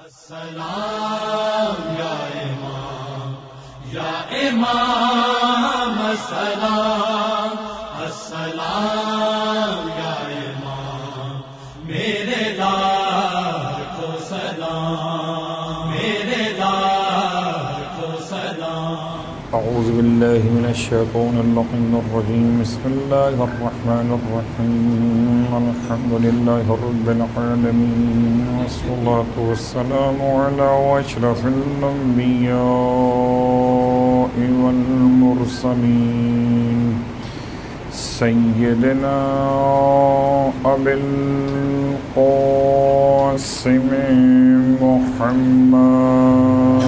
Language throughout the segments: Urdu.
السلام یا امام، یا امام السلام، السلام یا امام، میرے لاکھوں سلام، میرے لاکھوں سلام۔ اعوذ باللہ من الشیطان اللعین الرجیم، بسم اللہ الرحمن الرحیم، الحمد للہ رب العالمین، والصلاة والسلام علی اشرف الانبیاء والمرسلین، سیدنا ابی القاسم محمد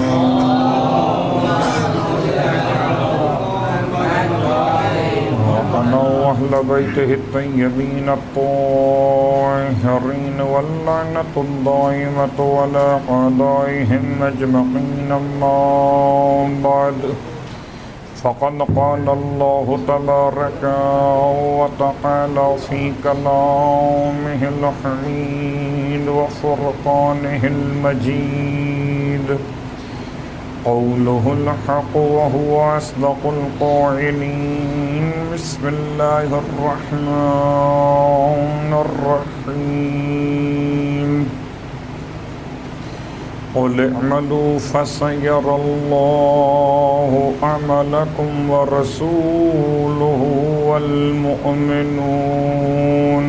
وأهل بيته الطيبين الطاهرين، واللعنة الدائمة على أعدائهم أجمعين. أما بعد، فقد قال الله تبارك وتعالى في كلامه الحميد وفرقانه المجيد، قوله الحق وهو أصدق القائلين. بسم الله الرحمن الرحيم، قل اعملوا فسيرى الله عملكم ورسوله والمؤمنون،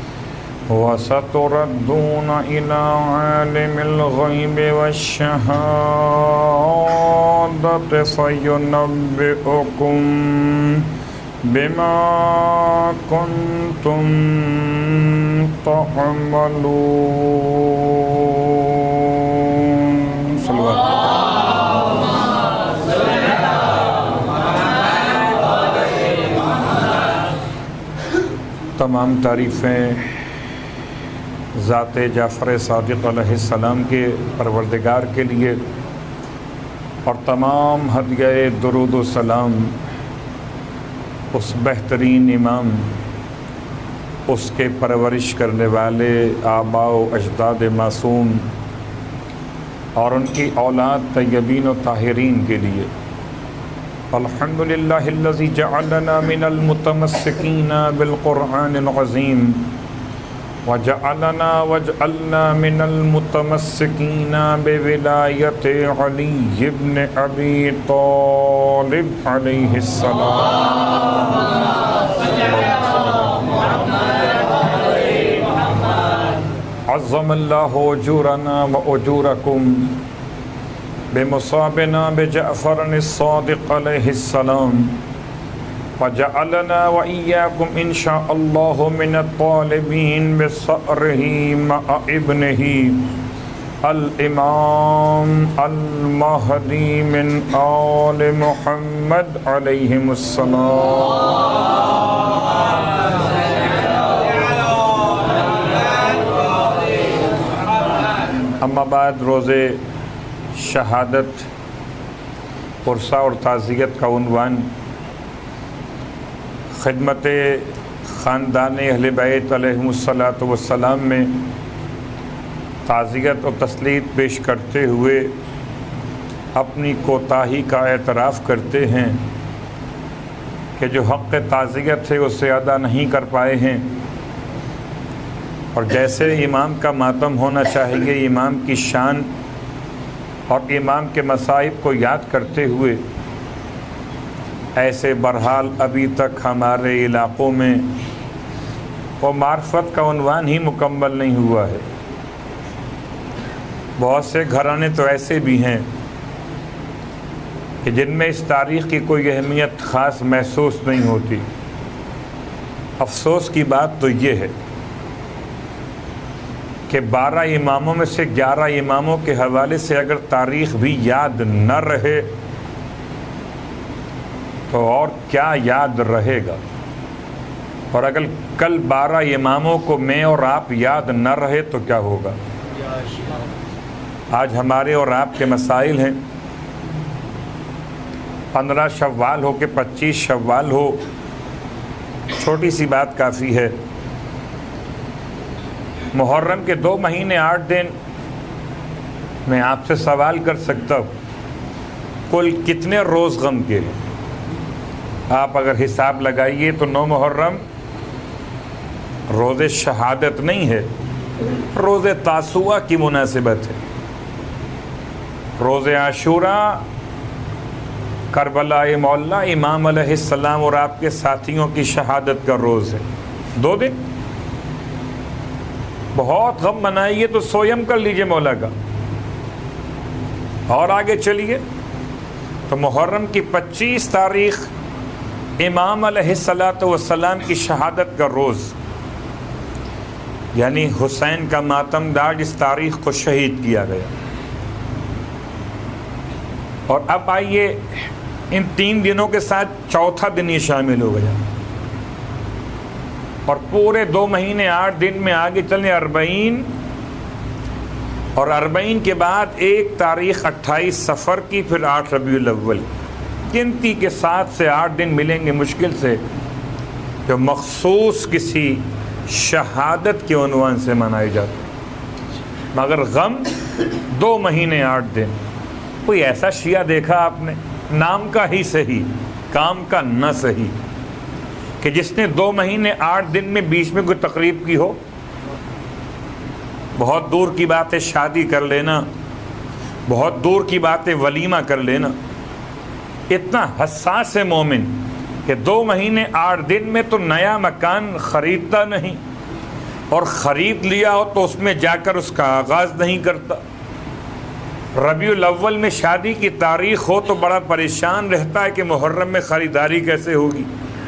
وستردون إلى عالم الغيب والشهادة فينبئكم بما كنتم تعملون. تمام تعریفیں ذات جعفر صادق علیہ السلام کے پروردگار کے لیے، اور تمام ہدیہ درود و سلام اس بہترین امام، اس کے پرورش کرنے والے آباء و اجداد معصوم اور ان کی اولاد طیبین و طاہرین کے لیے۔ الحمدللہ الذی جعلنا من المتمسکین بالقرآن العظیم، وجعلنا من المتمسکین بولایت علی بن ابی طالب علیہ السلام۔ عظم اللہ اجورنا واجورکم بمصابنا بجعفر الصادق علیہ السلام، وجعلنا وإياكم إن شاء الله من الطالبين بصأره مع ابنه الإمام المهدي من آل محمد عليهم السلام۔ اما بعد، روز شہادت پرسہ اور تعزیت کا عنوان خدمت خاندان اہل بیت علیہم الصلاۃ والسلام میں تعزیت و تسلیت پیش کرتے ہوئے اپنی کوتاہی کا اعتراف کرتے ہیں کہ جو حق تعزیت ہے اسے ادا نہیں کر پائے ہیں، اور جیسے امام کا ماتم ہونا چاہیے، امام کی شان اور امام کے مصائب کو یاد کرتے ہوئے، ایسے برحال ابھی تک ہمارے علاقوں میں وہ معرفت کا عنوان ہی مکمل نہیں ہوا ہے۔ بہت سے گھرانے تو ایسے بھی ہیں کہ جن میں اس تاریخ کی کوئی اہمیت خاص محسوس نہیں ہوتی۔ افسوس کی بات تو یہ ہے کہ 12 اماموں میں سے 11 اماموں کے حوالے سے اگر تاریخ بھی یاد نہ رہے تو اور کیا یاد رہے گا، اور اگر کل 12 اماموں کو میں اور آپ یاد نہ رہے تو کیا ہوگا۔ آج ہمارے اور آپ کے مسائل ہیں، 15 شوال ہو کہ 25 شوال ہو، چھوٹی سی بات کافی ہے۔ محرم کے 2 مہینے 8 دن میں آپ سے سوال کر سکتا ہوں کل کتنے روز غم کے ہیں؟ آپ اگر حساب لگائیے تو 9 محرم روز شہادت نہیں ہے، روز تاسوعہ کی مناسبت ہے۔ روز عاشوراء کربلا معلی امام علیہ السلام اور آپ کے ساتھیوں کی شہادت کا روز ہے، 2 دن۔ بہت غم منائیے تو سویم کر لیجئے مولا کا، اور آگے چلیے تو محرم کی 25 تاریخ امام علیہ السلام کی شہادت کا روز، یعنی حسین کا ماتم دار جس تاریخ کو شہید کیا گیا۔ اور اب آئیے ان 3 دنوں کے ساتھ چوتھا دن یہ شامل ہو گیا، اور پورے 2 مہینے 8 دن میں آگے چلیں 40، اور 40 کے بعد 1 تاریخ 28 صفر کی، پھر 8 ربیع الاول، گنتی کے 7 سے 8 دن ملیں گے مشکل سے جو مخصوص کسی شہادت کے عنوان سے منائے جاتے ہیں، مگر غم 2 مہینے 8 دن۔ کوئی ایسا شیعہ دیکھا آپ نے، نام کا ہی صحیح کام کا نہ صحیح، کہ جس نے 2 مہینے 8 دن میں بیچ میں کوئی تقریب کی ہو؟ بہت دور کی بات ہے شادی کر لینا، بہت دور کی بات ہے ولیمہ کر لینا، اتنا حساس ہے مومن کہ 2 مہینے 8 دن میں تو نیا مکان خریدتا نہیں، اور خرید لیا ہو تو اس میں جا کر اس کا آغاز نہیں کرتا۔ ربیع الاول میں شادی کی تاریخ ہو تو بڑا پریشان رہتا ہے کہ محرم میں خریداری کیسے ہوگی۔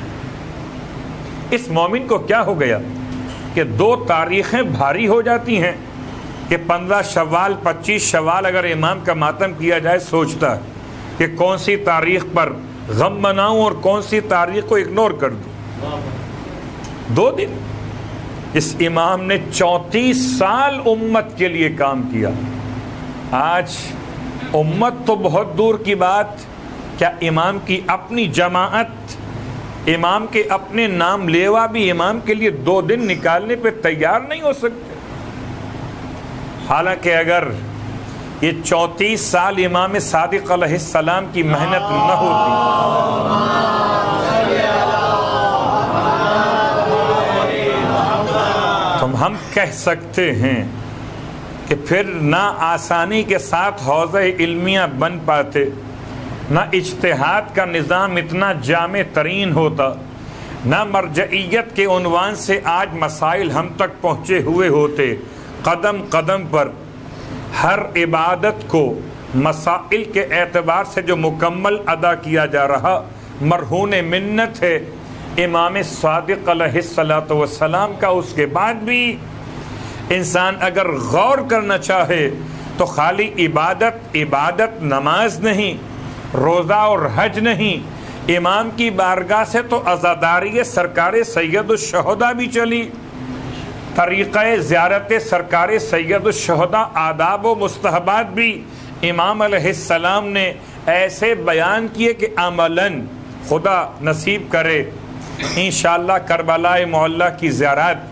اس مومن کو کیا ہو گیا کہ 2 تاریخیں بھاری ہو جاتی ہیں کہ 15 شوال 25 شوال اگر امام کا ماتم کیا جائے سوچتا ہے کہ کون سی تاریخ پر غم مناؤں اور کون سی تاریخ کو اگنور کر دوں۔ 2 دن اس امام نے 34 سال امت کے لیے کام کیا۔ آج امت تو بہت دور کی بات، کیا امام کی اپنی جماعت، امام کے اپنے نام لیوا بھی امام کے لیے 2 دن نکالنے پہ تیار نہیں ہو سکتے؟ حالانکہ اگر یہ 34 سال امام صادق علیہ السلام کی محنت نہ ہوتی تو ہم کہہ سکتے ہیں کہ پھر نہ آسانی کے ساتھ حوضہ علمیہ بن پاتے، نہ اجتہاد کا نظام اتنا جامع ترین ہوتا، نہ مرجعیت کے عنوان سے آج مسائل ہم تک پہنچے ہوئے ہوتے۔ قدم قدم پر ہر عبادت کو مسائل کے اعتبار سے جو مکمل ادا کیا جا رہا، مرہون منت ہے امام صادق علیہ السلام کا۔ اس کے بعد بھی انسان اگر غور کرنا چاہے تو خالی عبادت نماز نہیں، روزہ اور حج نہیں، امام کی بارگاہ سے تو عزاداری سرکار سید الشہداء بھی چلی، طریقہ زیارت سرکار سید الشہداء آداب و مستحبات بھی امام علیہ السلام نے ایسے بیان کیے کہ عملاً خدا نصیب کرے انشاءاللہ کربلا معلی کی زیارت،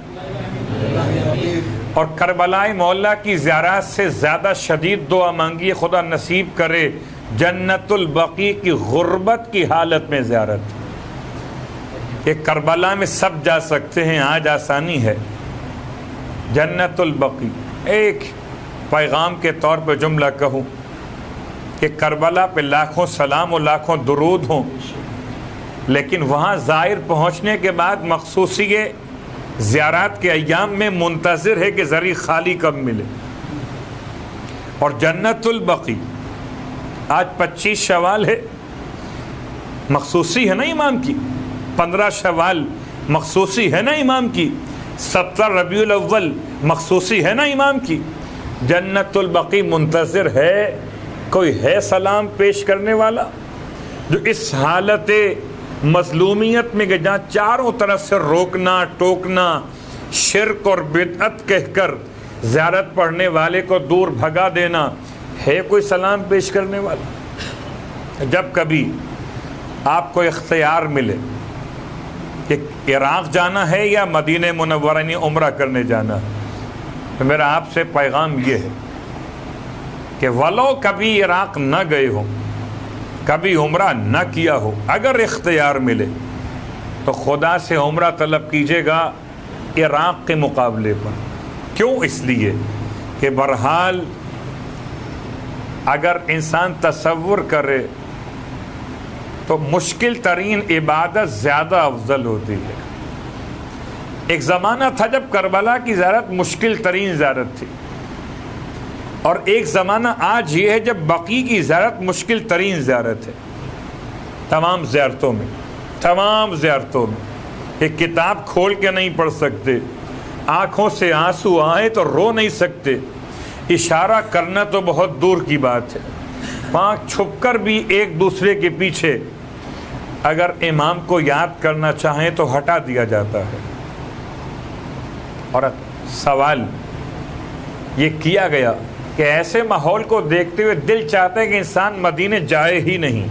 اور کربلا معلی کی زیارت سے زیادہ شدید دعا مانگیے خدا نصیب کرے جنت البقیع کی غربت کی حالت میں زیارت۔ کہ کربلا میں سب جا سکتے ہیں، آج آسانی ہے، جنت البقیع۔ ایک پیغام کے طور پہ جملہ کہوں کہ کربلا پہ لاکھوں سلام و لاکھوں درود ہوں، لیکن وہاں زائر پہنچنے کے بعد مخصوصی زیارات کے ایام میں منتظر ہے کہ ذریع خالی کب ملے۔ اور جنت البقیع آج 25 شوال ہے، مخصوصی ہے نا امام کی، 15 شوال مخصوصی ہے نا امام کی، 17 ربیع الاول مخصوصی ہے نا امام کی۔ جنت البقیع منتظر ہے، کوئی ہے سلام پیش کرنے والا جو اس حالت مظلومیت میں کہ جہاں چاروں طرف سے روکنا ٹوکنا شرک اور بدعت کہہ کر زیارت پڑھنے والے کو دور بھگا دینا، ہے کوئی سلام پیش کرنے والا؟ جب کبھی آپ کو اختیار ملے کہ عراق جانا ہے یا مدینہ منورہ عمرہ کرنے جانا ہے، تو میرا آپ سے پیغام یہ ہے کہ ولو کبھی عراق نہ گئے ہو، کبھی عمرہ نہ کیا ہو، اگر اختیار ملے تو خدا سے عمرہ طلب کیجیے گا عراق کے مقابلے پر۔ کیوں؟ اس لیے کہ بہرحال اگر انسان تصور کرے تو مشکل ترین عبادت زیادہ افضل ہوتی ہے۔ ایک زمانہ تھا جب کربلا کی زیارت مشکل ترین زیارت تھی، اور ایک زمانہ آج یہ ہے جب بقیع کی زیارت مشکل ترین زیارت ہے۔ تمام زیارتوں میں ایک کتاب کھول کے نہیں پڑھ سکتے، آنکھوں سے آنسو آئے تو رو نہیں سکتے، اشارہ کرنا تو بہت دور کی بات ہے، پاک چھپ کر بھی ایک دوسرے کے پیچھے اگر امام کو یاد کرنا چاہیں تو ہٹا دیا جاتا ہے۔ اور سوال یہ کیا گیا کہ ایسے ماحول کو دیکھتے ہوئے دل چاہتا ہے کہ انسان مدینے جائے ہی نہیں۔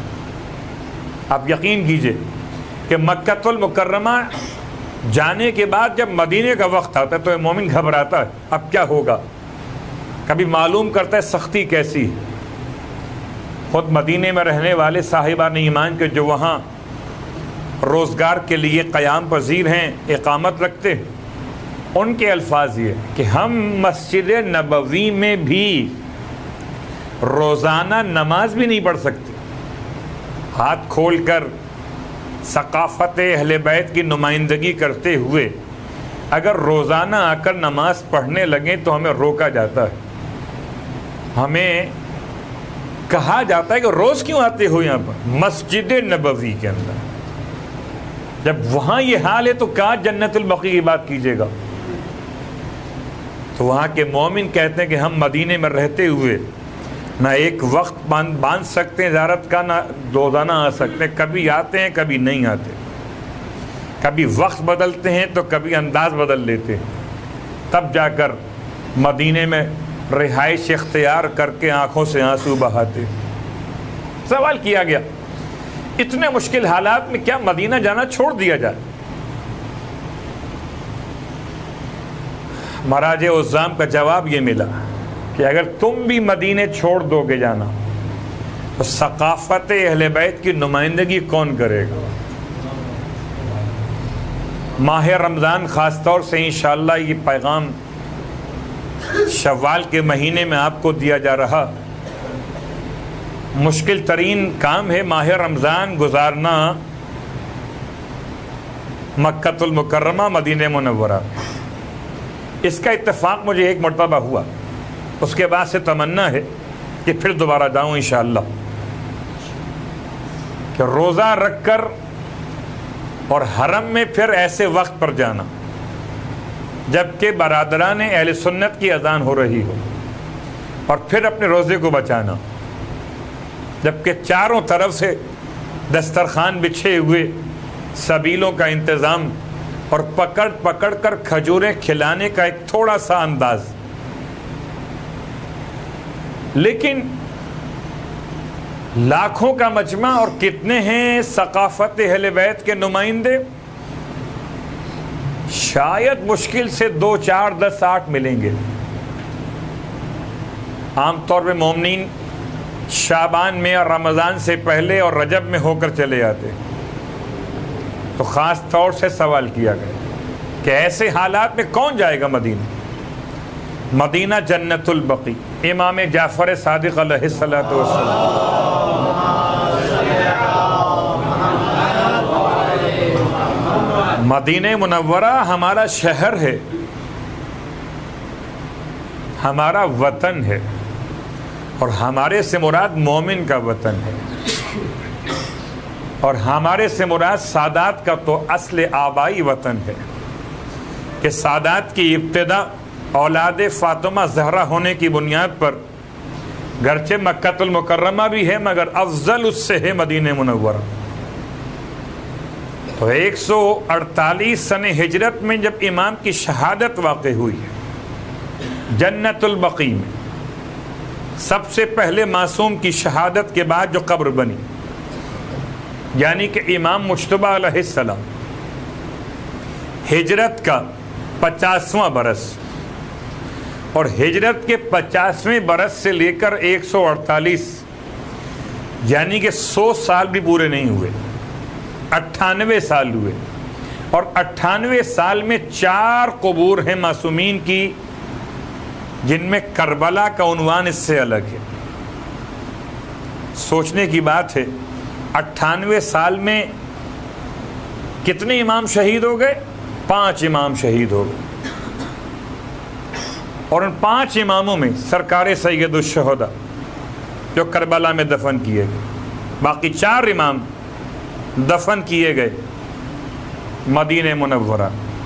آپ یقین کیجئے کہ مکہ المکرمہ جانے کے بعد جب مدینے کا وقت آتا ہے تو مومن گھبراتا ہے، اب کیا ہوگا، کبھی معلوم کرتا ہے سختی کیسی ہے۔ خود مدینے میں رہنے والے صاحبان ایمان کے جو وہاں روزگار کے لیے قیام پذیر ہیں، اقامت رکھتے ہیں، ان کے الفاظ یہ کہ ہم مسجد نبوی میں بھی روزانہ نماز بھی نہیں پڑھ سکتے۔ ہاتھ کھول کر ثقافت اہل بیت کی نمائندگی کرتے ہوئے اگر روزانہ آ کر نماز پڑھنے لگیں تو ہمیں روکا جاتا ہے، ہمیں کہا جاتا ہے کہ روز کیوں آتے ہو یہاں پر مسجد نبوی کے اندر؟ جب وہاں یہ حال ہے تو کہاں جنت البقیع کی بات کیجیے گا؟ تو وہاں کے مومن کہتے ہیں کہ ہم مدینے میں رہتے ہوئے نہ ایک وقت باندھ سکتے ہیں زیارت کا، نہ روزانہ آ سکتے ہیں، کبھی آتے ہیں کبھی نہیں آتے، کبھی وقت بدلتے ہیں تو کبھی انداز بدل لیتے ہیں، تب جا کر مدینے میں رہائش اختیار کر کے آنکھوں سے آنسو بہاتے۔ سوال کیا گیا اتنے مشکل حالات میں کیا مدینہ جانا چھوڑ دیا جائے؟ مراجع عظام کا جواب یہ ملا کہ اگر تم بھی مدینے چھوڑ دو گے جانا تو ثقافت اہل بیت کی نمائندگی کون کرے گا؟ ماہ رمضان خاص طور سے انشاءاللہ یہ پیغام شوال کے مہینے میں آپ کو دیا جا رہا، مشکل ترین کام ہے ماہ رمضان گزارنا مکہ المکرمہ مدینہ منورہ۔ اس کا اتفاق مجھے ایک مرتبہ ہوا، اس کے بعد سے تمنا ہے کہ پھر دوبارہ جاؤں انشاءاللہ، کہ روزہ رکھ کر اور حرم میں پھر ایسے وقت پر جانا جبکہ برادران اہل سنت کی اذان ہو رہی ہو، اور پھر اپنے روزے کو بچانا جبکہ چاروں طرف سے دسترخوان بچھے ہوئے، سبیلوں کا انتظام، اور پکڑ پکڑ کر کھجوریں کھلانے کا ایک تھوڑا سا انداز۔ لیکن لاکھوں کا مجمع اور کتنے ہیں ثقافت اہل بیت کے نمائندے؟ شاید مشکل سے 2 4 10 8 ملیں گے۔ عام طور پہ مومنین شعبان میں اور رمضان سے پہلے اور رجب میں ہو کر چلے آتے، تو خاص طور سے سوال کیا گیا کہ ایسے حالات میں کون جائے گا مدینہ؟ مدینہ جنت البقیع، امام جعفر صادق علیہ الصلوۃ والسلام۔ مدینہ منورہ ہمارا شہر ہے، ہمارا وطن ہے، اور ہمارے سے مراد مومن کا وطن ہے، اور ہمارے سے مراد سادات کا تو اصل آبائی وطن ہے، کہ سادات کی ابتدا اولاد فاطمہ زہرا ہونے کی بنیاد پر گرچہ مکہ المکرمہ بھی ہے مگر افضل اس سے ہے مدینہ منورہ۔ تو 148 سنہ ہجرت میں جب امام کی شہادت واقع ہوئی ہے جنت البقیع میں، سب سے پہلے معصوم کی شہادت کے بعد جو قبر بنی، یعنی کہ امام مجتبی علیہ السلام، ہجرت کا 50واں برس، اور ہجرت کے 50ویں برس سے لے کر 148 یعنی کہ 100 سال بھی پورے نہیں ہوئے، 98 سال ہوئے، اور 98 سال میں 4 قبور ہیں معصومین کی جن میں کربلا کا عنوان اس سے الگ ہے۔ سوچنے کی بات ہے، 98 سال میں کتنے امام شہید ہو گئے؟ 5 امام شہید ہو گئے، اور ان 5 اماموں میں سرکار سید الشہداء جو کربلا میں دفن کیے گئے، باقی 4 امام دفن کیے گئے مدینہ منورہ۔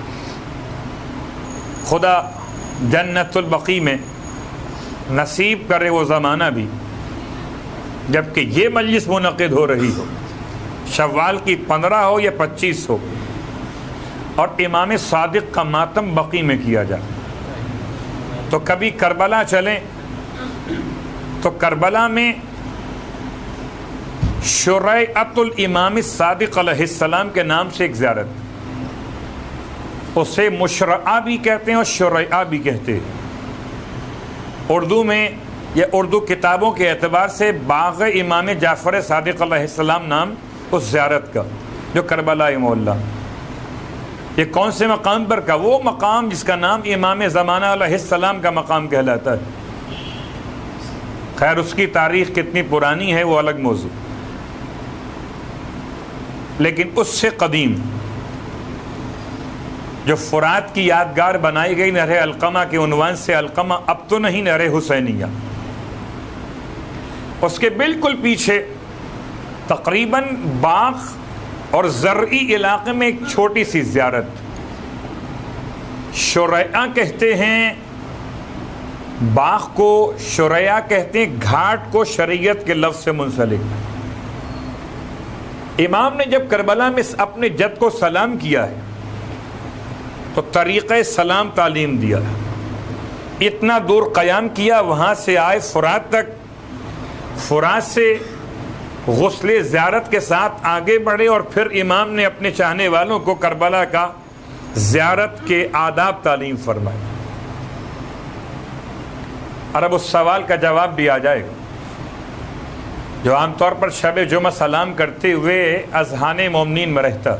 خدا جنت البقیع میں نصیب کرے وہ زمانہ بھی جبکہ یہ مجلس منعقد ہو رہی ہو، شوال کی 15 ہو یا 25 ہو، اور امام صادق کا ماتم بقیع میں کیا جائے، تو کبھی کربلا چلیں تو کربلا میں شریعت الامام صادق علیہ السلام کے نام سے ایک زیارت، اسے مشرعہ بھی کہتے ہیں اور شریعہ بھی کہتے ہیں۔ اردو میں یا اردو کتابوں کے اعتبار سے باغ امام جعفر صادق علیہ السلام نام اس زیارت کا جو کربلا معلیٰ۔ یہ کون سے مقام پر کا؟ وہ مقام جس کا نام امام زمانہ علیہ السلام کا مقام کہلاتا ہے۔ خیر اس کی تاریخ کتنی پرانی ہے وہ الگ موضوع، لیکن اس سے قدیم جو فرات کی یادگار بنائی گئی نہر علقمہ کے عنوان سے، علقمہ اب تو نہیں، نہر حسینیہ، اس کے بالکل پیچھے تقریباً باغ اور زرعی علاقے میں ایک چھوٹی سی زیارت، شریعہ کہتے ہیں باغ کو، شریعہ کہتے ہیں گھاٹ کو، شریعت کے لفظ سے منسلک۔ امام نے جب کربلا میں اپنے جد کو سلام کیا ہے تو طریقہ سلام تعلیم دیا، اتنا دور قیام کیا، وہاں سے آئے فرات تک، فرات سے غسل زیارت کے ساتھ آگے بڑھے، اور پھر امام نے اپنے چاہنے والوں کو کربلا کا زیارت کے آداب تعلیم فرمائے۔ اور اب اس سوال کا جواب بھی آ جائے گا جو عام طور پر شب جمعہ سلام کرتے ہوئے اذہان مومنین میں رہتا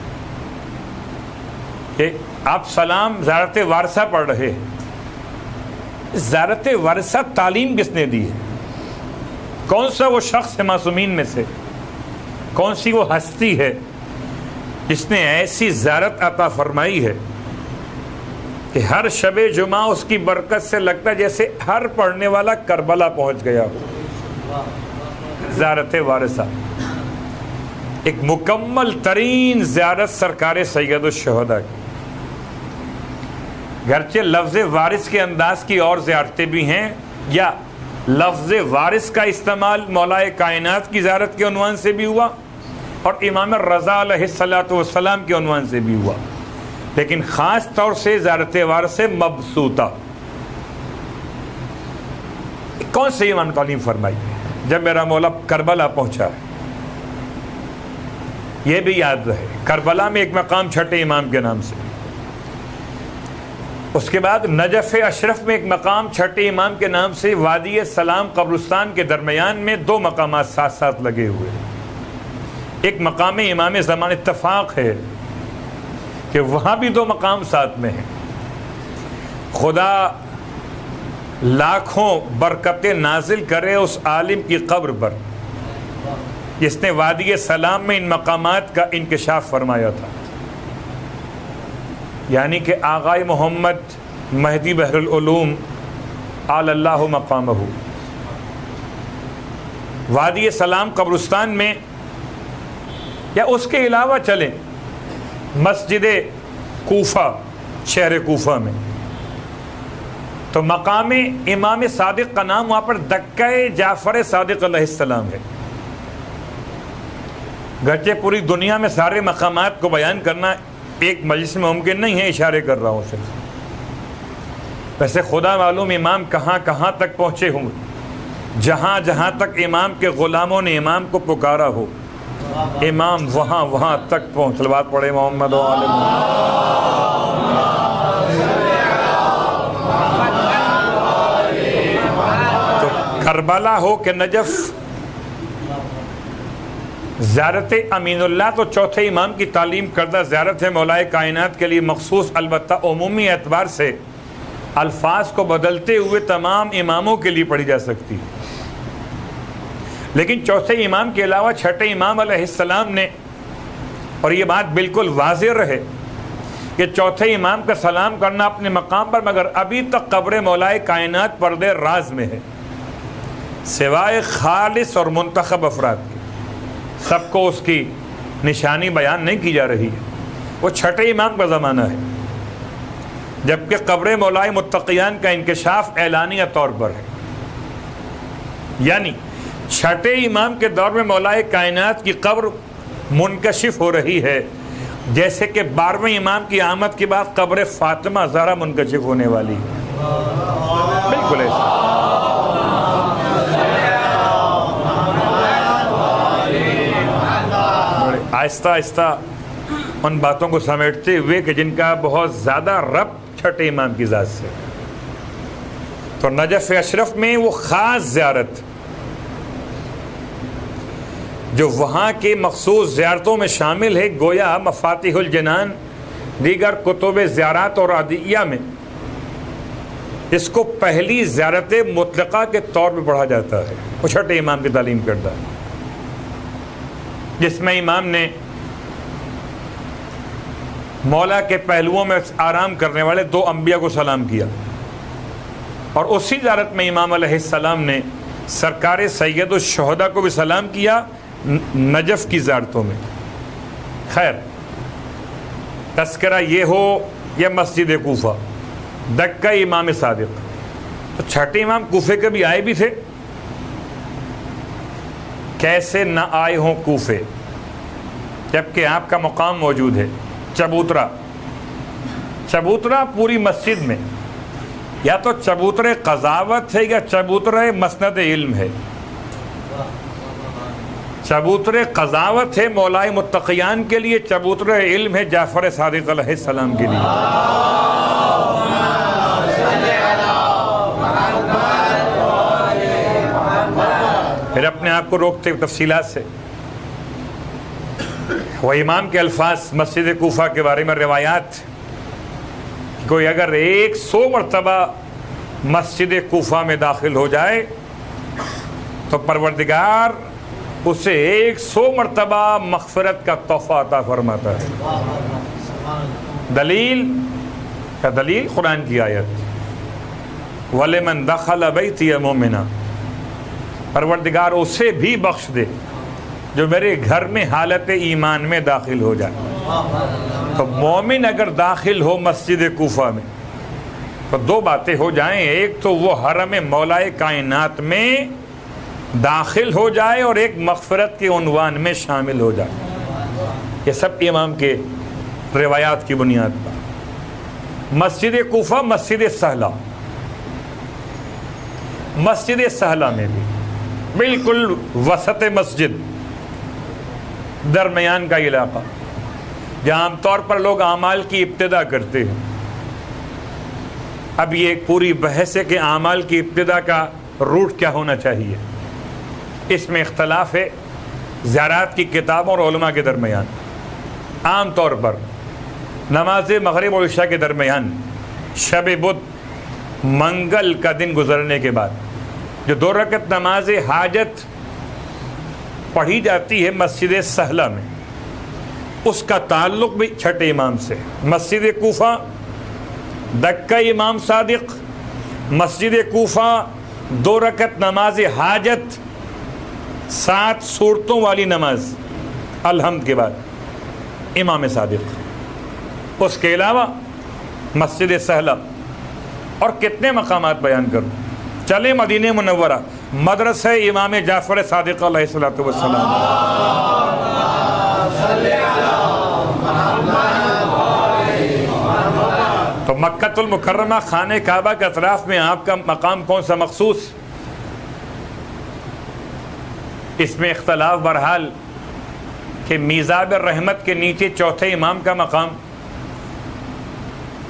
کہ آپ سلام زیارت وارثہ پڑھ رہے ہیں۔ زیارت وارثہ تعلیم کس نے دی ہے؟ کون سا وہ شخص ہے معصومین میں سے، کون سی وہ ہستی ہے جس نے ایسی زیارت عطا فرمائی ہے کہ ہر شب جمعہ اس کی برکت سے لگتا ہے جیسے ہر پڑھنے والا کربلا پہنچ گیا ہو۔ زیارت وارثہ ایک مکمل ترین زیارت سرکار سید الشہداء کی، گرچہ لفظ وارث کے انداز کی اور زیارتیں بھی ہیں، یا لفظ وارث کا استعمال مولا کائنات کی زیارت کے عنوان سے بھی ہوا اور امام رضا علیہ السلام کے عنوان سے بھی ہوا، لیکن خاص طور سے زیارت وارث مبسوطہ۔ کون سے امام تعلیم فرمائی جب میرا مولا کربلا پہنچا؟ یہ بھی یاد رہے، کربلا میں ایک مقام چھٹے امام کے نام سے، اس کے بعد نجف اشرف میں ایک مقام چھٹے امام کے نام سے، وادی سلام قبرستان کے درمیان میں 2 مقامات ساتھ ساتھ لگے ہوئے۔ ایک مقام امام زمان اتفاق ہے کہ وہاں بھی 2 مقام ساتھ میں ہیں۔ خدا لاکھوں برکتیں نازل کرے اس عالم کی قبر پر جس نے وادی سلام میں ان مقامات کا انکشاف فرمایا تھا، یعنی کہ آغائے محمد مہدی بحر العلوم آل اللہ مقامہ، وادی سلام قبرستان میں، یا اس کے علاوہ چلیں مسجد کوفہ، شہر کوفہ میں، تو مقام امام صادق کا نام وہاں پر دکہ جعفر صادق علیہ السلام ہے۔ گرچہ پوری دنیا میں سارے مقامات کو بیان کرنا ایک مجلس میں ممکن نہیں ہے، اشارے کر رہا ہوں صرف۔ ویسے خدا معلوم امام کہاں کہاں تک پہنچے ہوں، جہاں جہاں تک امام کے غلاموں نے امام کو پکارا ہو، امام وہاں وہاں تک پہنچ۔ صلوات پڑھے محمد و آل محمد۔ کربلا ہو کہ نجف، زیارت امین اللہ تو چوتھے امام کی تعلیم کردہ زیارت ہے، مولا کائنات کے لیے مخصوص، البتہ عمومی اعتبار سے الفاظ کو بدلتے ہوئے تمام اماموں کے لیے پڑھی جا سکتی، لیکن چوتھے امام کے علاوہ چھٹے امام علیہ السلام نے، اور یہ بات بالکل واضح رہے کہ چوتھے امام کا سلام کرنا اپنے مقام پر، مگر ابھی تک قبر مولا کائنات پردے راز میں ہے، سوائے خالص اور منتخب افراد کے، سب کو اس کی نشانی بیان نہیں کی جا رہی ہے۔ وہ چھٹے امام کا زمانہ ہے، جبکہ قبر مولا متقیان کا انکشاف اعلانیہ طور پر ہے، یعنی چھٹے امام کے دور میں مولا کائنات کی قبر منکشف ہو رہی ہے، جیسے کہ 12ویں امام کی آمد کے بعد قبر فاطمہ زہرا منکشف ہونے والی ہے، بالکل ایسا۔ آہستہ آہستہ ان باتوں کو سمیٹتے ہوئے کہ جن کا بہت زیادہ ربط چھٹے امام کی ذات سے، تو نجف اشرف میں وہ خاص زیارت جو وہاں کے مخصوص زیارتوں میں شامل ہے، گویا مفاتیح الجنان دیگر کتب زیارات اور عادیہ میں اس کو پہلی زیارت مطلقہ کے طور پہ پڑھا جاتا ہے۔ وہ چھٹے امام کی تعلیم کرتا ہے، جس میں امام نے مولا کے پہلوؤں میں آرام کرنے والے 2 انبیاء کو سلام کیا، اور اسی زیارت میں امام علیہ السلام نے سرکار سید الشہداء کو بھی سلام کیا نجف کی زیارتوں میں۔ خیر، تذکرہ یہ ہو یا مسجد کوفہ، دکہ امام صادق، تو چھٹے امام کوفے کے بھی آئے بھی تھے، کیسے نہ آئے ہوں کوفے، جبکہ آپ کا مقام موجود ہے۔ چبوترا پوری مسجد میں یا تو چبوترے قضاوت ہے یا چبوترے مسند علم ہے۔ چبوترے قضاوت ہے مولا متقیان کے لیے، چبوترے علم ہے جعفر صادق علیہ السلام کے لیے۔ پھر اپنے آپ کو روکتے تفصیلات سے، وہ امام کے الفاظ مسجد کوفہ کے بارے میں روایات، کوئی اگر 100 مرتبہ مسجد کوفہ میں داخل ہو جائے تو پروردگار اسے 100 مرتبہ مغفرت کا تحفہ عطا فرماتا ہے۔ دلیل قرآن کی آیت، وَلِمَنْ دَخَلَ بَيْتِيَ مُؤْمِنًا، پروردگار اسے بھی بخش دے جو میرے گھر میں حالت ایمان میں داخل ہو جائے۔ تو مومن اگر داخل ہو مسجد کوفہ میں تو 2 باتیں ہو جائیں، ایک تو وہ حرم مولا کائنات میں داخل ہو جائے، اور ایک مغفرت کے عنوان میں شامل ہو جائے۔ یہ سب امام کے روایات کی بنیاد پر۔ مسجد کوفہ، مسجد سہلہ، مسجد سہلہ میں بھی بالکل وسط مسجد، درمیان کا علاقہ، جہاں عام طور پر لوگ اعمال کی ابتدا کرتے ہیں۔ اب یہ ایک پوری بحث ہے کہ اعمال کی ابتدا کا روٹ کیا ہونا چاہیے، اس میں اختلاف ہے زیارات کی کتابوں اور علماء کے درمیان۔ عام طور پر نماز مغرب اور عشاء کے درمیان شب بدھ منگل کا دن گزرنے کے بعد جو 2 رکعت نماز حاجت پڑھی جاتی ہے مسجد سہلہ میں، اس کا تعلق بھی چھٹے امام سے۔ مسجد کوفہ دکہ امام صادق، مسجد کوفہ 2 رکعت نماز حاجت، 7 سورتوں والی نماز الحمد کے بعد امام صادق۔ اس کے علاوہ مسجد سہلہ، اور کتنے مقامات بیان کروں، چلے مدینہ منورہ، مدرسہ امام جعفر صادق علیہ السلام، تو مکہ المکرمہ خانہ کعبہ کے اطراف میں آپ کا مقام کون سا مخصوص، اس میں اختلاف بہرحال کہ میزاب الرحمت کے نیچے چوتھے امام کا مقام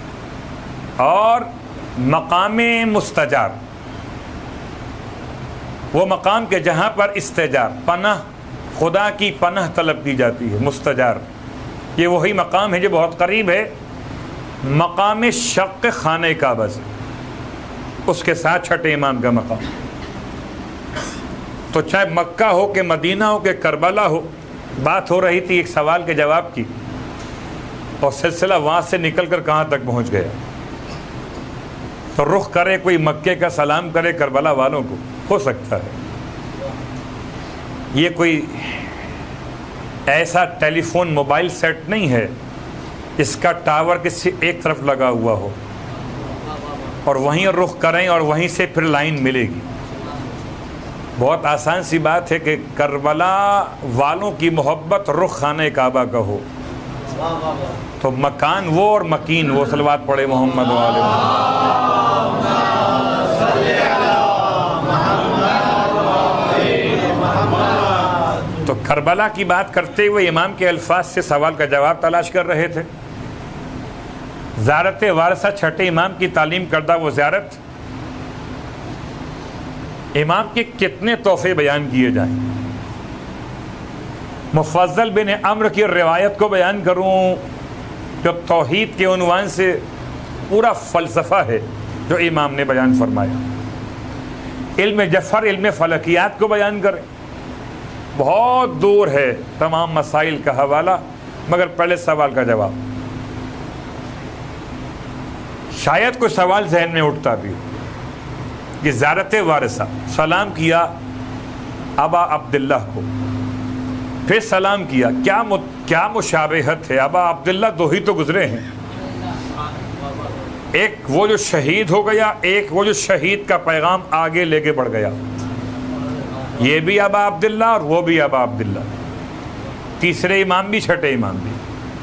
اور مقام مستجار، وہ مقام کے جہاں پر استجار، پناہ، خدا کی پناہ طلب کی جاتی ہے، مستجار، یہ وہی مقام ہے جو بہت قریب ہے مقام شق خانہ کعبہ سے، اس کے ساتھ چھٹے امام کا مقام۔ تو چاہے مکہ ہو کہ مدینہ ہو کہ کربلا ہو، بات ہو رہی تھی ایک سوال کے جواب کی، اور سلسلہ وہاں سے نکل کر کہاں تک پہنچ گیا۔ تو رخ کرے کوئی مکے کا سلام کرے کربلا والوں کو، ہو سکتا ہے یہ کوئی ایسا ٹیلی فون موبائل سیٹ نہیں ہے اس کا ٹاور کسی ایک طرف لگا ہوا ہو اور وہیں رخ کریں اور وہیں سے پھر لائن ملے گی۔ بہت آسان سی بات ہے کہ کربلا والوں کی محبت رخ خانہ کعبہ کا ہو، تو مکان وہ اور مکین وہ، صلوات پڑھے محمد والے تو کربلا کی بات کرتے ہوئے امام کے الفاظ سے سوال کا جواب تلاش کر رہے تھے۔ زیارت وارثہ چھٹے امام کی تعلیم کردہ وہ زیارت، امام کے کتنے تحفے بیان کیے جائیں۔ مفضل بن عمرو کی روایت کو بیان کروں جو توحید کے عنوان سے پورا فلسفہ ہے جو امام نے بیان فرمایا۔ علم جفر، علم فلکیات کو بیان کریں، بہت دور ہے تمام مسائل کا حوالہ، مگر پہلے سوال کا جواب۔ شاید کوئی سوال ذہن میں اٹھتا بھی ہو کہ زیارت وارثہ، سلام کیا ابا عبداللہ کو، پھر سلام کیا، کیا مشابہت ہے؟ ابا عبداللہ دو ہی تو گزرے ہیں، ایک وہ جو شہید ہو گیا، ایک وہ جو شہید کا پیغام آگے لے کے بڑھ گیا، یہ بھی ابا عبداللہ اور وہ بھی ابا عبداللہ، تیسرے امام بھی چھٹے امام بھی۔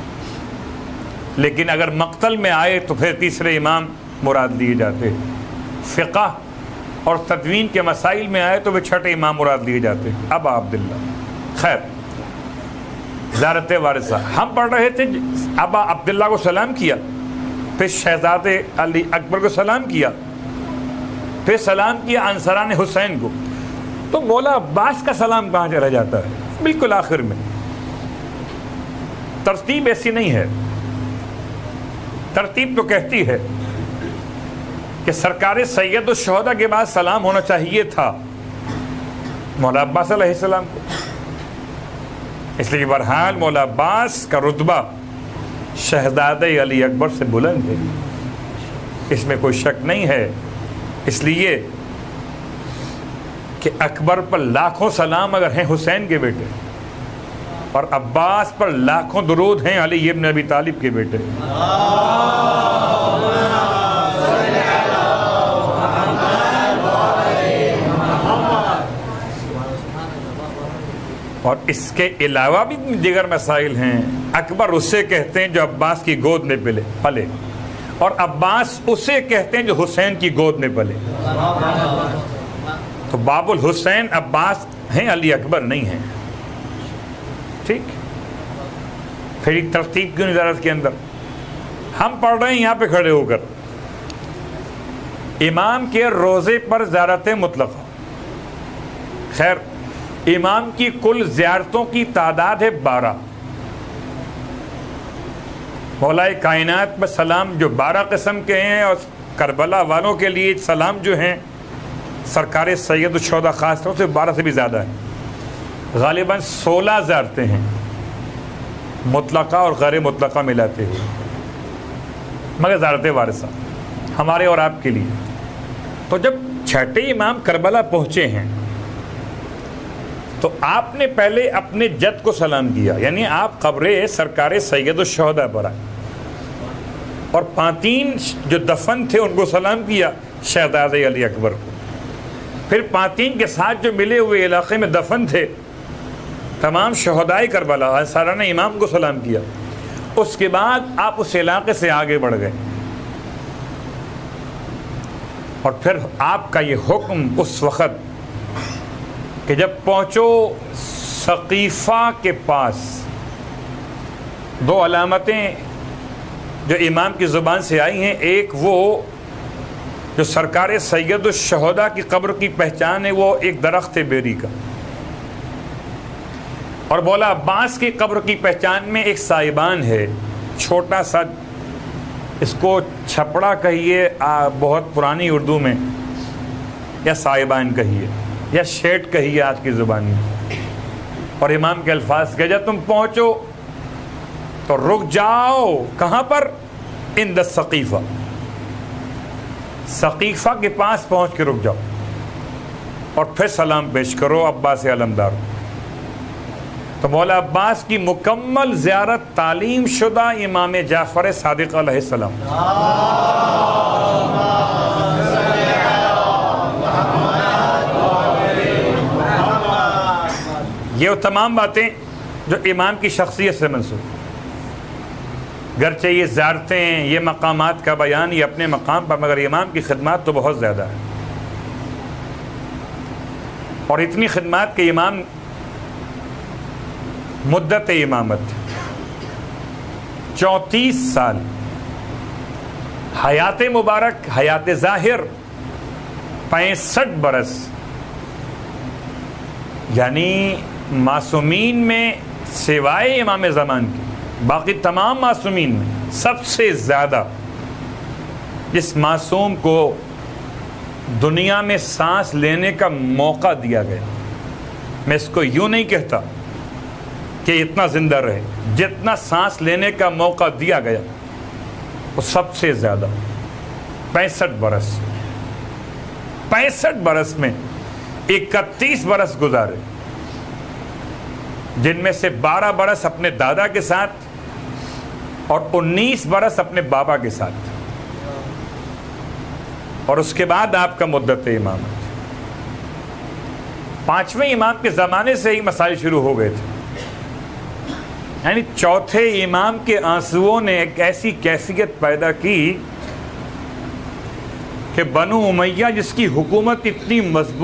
لیکن اگر مقتل میں آئے تو پھر تیسرے امام مراد لیے جاتے، فقہ اور تدوین کے مسائل میں آئے تو پھر چھٹے امام مراد لیے جاتے، ابا عبداللہ۔ خیر، زیارت وارثہ ہم پڑھ رہے تھے، ابا عبداللہ کو سلام کیا، پھر شہزادے علی اکبر کو سلام کیا، پھر سلام کیا انصاران حسین کو، تو مولا عباس کا سلام کہاں چلا جاتا ہے؟ بالکل آخر میں۔ ترتیب ایسی نہیں ہے، ترتیب تو کہتی ہے کہ سرکار سید الشہداء کے بعد سلام ہونا چاہیے تھا مولا عباس علیہ السلام کو، اس لیے بہرحال مولا عباس کا رتبہ شہزادے علی اکبر سے بلند ہے، اس میں کوئی شک نہیں ہے۔ اس لیے کہ اکبر پر لاکھوں سلام اگر ہیں حسین کے بیٹے، اور عباس پر لاکھوں درود ہیں علی ابن ابی طالب کے بیٹے۔ اور اس کے علاوہ بھی دیگر مسائل ہیں۔ اکبر اسے کہتے ہیں جو عباس کی گود میں پلے، اور عباس اسے کہتے ہیں جو حسین کی گود میں پلے۔ تو باب الحسین عباس ہیں، علی اکبر نہیں ہیں، ٹھیک؟ پھر ایک ترتیب کی نظارت کے اندر ہم پڑھ رہے ہیں یہاں پہ کھڑے ہو کر، امام کے روزے پر زیارت مطلقہ۔ خیر، امام کی کل زیارتوں کی تعداد ہے 12۔ مولا کائنات میں سلام جو 12 قسم کے ہیں، اور کربلا والوں کے لیے سلام جو ہیں سرکار سید الشہداء خاص طور سے 12 سے بھی زیادہ ہیں، غالباً 16 زیارتیں ہیں مطلقہ اور غیر مطلقہ ملاتے ہوئے، مگر زیارت وارثہ ہمارے اور آپ کے لیے۔ تو جب چھٹے امام کربلا پہنچے ہیں تو آپ نے پہلے اپنے جد کو سلام کیا، یعنی آپ قبر سرکار سید الشہداء پر آئے، اور پانتین جو دفن تھے ان کو سلام کیا، شہزادے علی اکبر کو، پھر پانتین کے ساتھ جو ملے ہوئے علاقے میں دفن تھے تمام شہدائے کربلا انصاران امام کو سلام کیا۔ اس کے بعد آپ اس علاقے سے آگے بڑھ گئے، اور پھر آپ کا یہ حکم اس وقت کہ جب پہنچو سقیفہ کے پاس، دو علامتیں جو امام کی زبان سے آئی ہیں، ایک وہ جو سرکار سید الشہداء کی قبر کی پہچان ہے وہ ایک درخت ہے بیری کا، اور مولا عباس کی قبر کی پہچان میں ایک سائبان ہے چھوٹا سا، اس کو چھپڑا کہیے بہت پرانی اردو میں، یا سائبان کہیے یا شیٹ کہیے آج کی زبان میں. اور امام کے الفاظ کہ جب تم پہنچو تو رک جاؤ، کہاں پر؟ عند السقیفہ، سقیفہ کے پاس پہنچ کے رک جاؤ اور پھر سلام پیش کرو عباس علمدار. تو مولا عباس کی مکمل زیارت تعلیم شدہ امام جعفر صادق علیہ السلام. یہ وہ تمام باتیں جو امام کی شخصیت سے منسوب، گرچہ یہ زیارتیں، یہ مقامات کا بیان یہ اپنے مقام پر، مگر امام کی خدمات تو بہت زیادہ ہے. اور اتنی خدمات کہ امام مدت امامت 34 سال، حیات مبارک حیات ظاہر 65 برس، یعنی معصومین میں سوائے امام زمان کے باقی تمام معصومین میں سب سے زیادہ جس معصوم کو دنیا میں سانس لینے کا موقع دیا گیا، میں اس کو یوں نہیں کہتا کہ اتنا زندہ رہے، جتنا سانس لینے کا موقع دیا گیا وہ سب سے زیادہ 65 برس. 65 برس میں 31 برس گزارے، جن میں سے 12 برس اپنے دادا کے ساتھ اور 19 برس اپنے بابا کے ساتھ، اور اس کے بعد آپ کا مدت امامت. 5ویں امام کے زمانے سے ہی مسائل شروع ہو گئے تھے، یعنی چوتھے امام کے آنسوؤں نے ایک ایسی کیفیت پیدا کی کہ بنو امیہ جس کی حکومت اتنی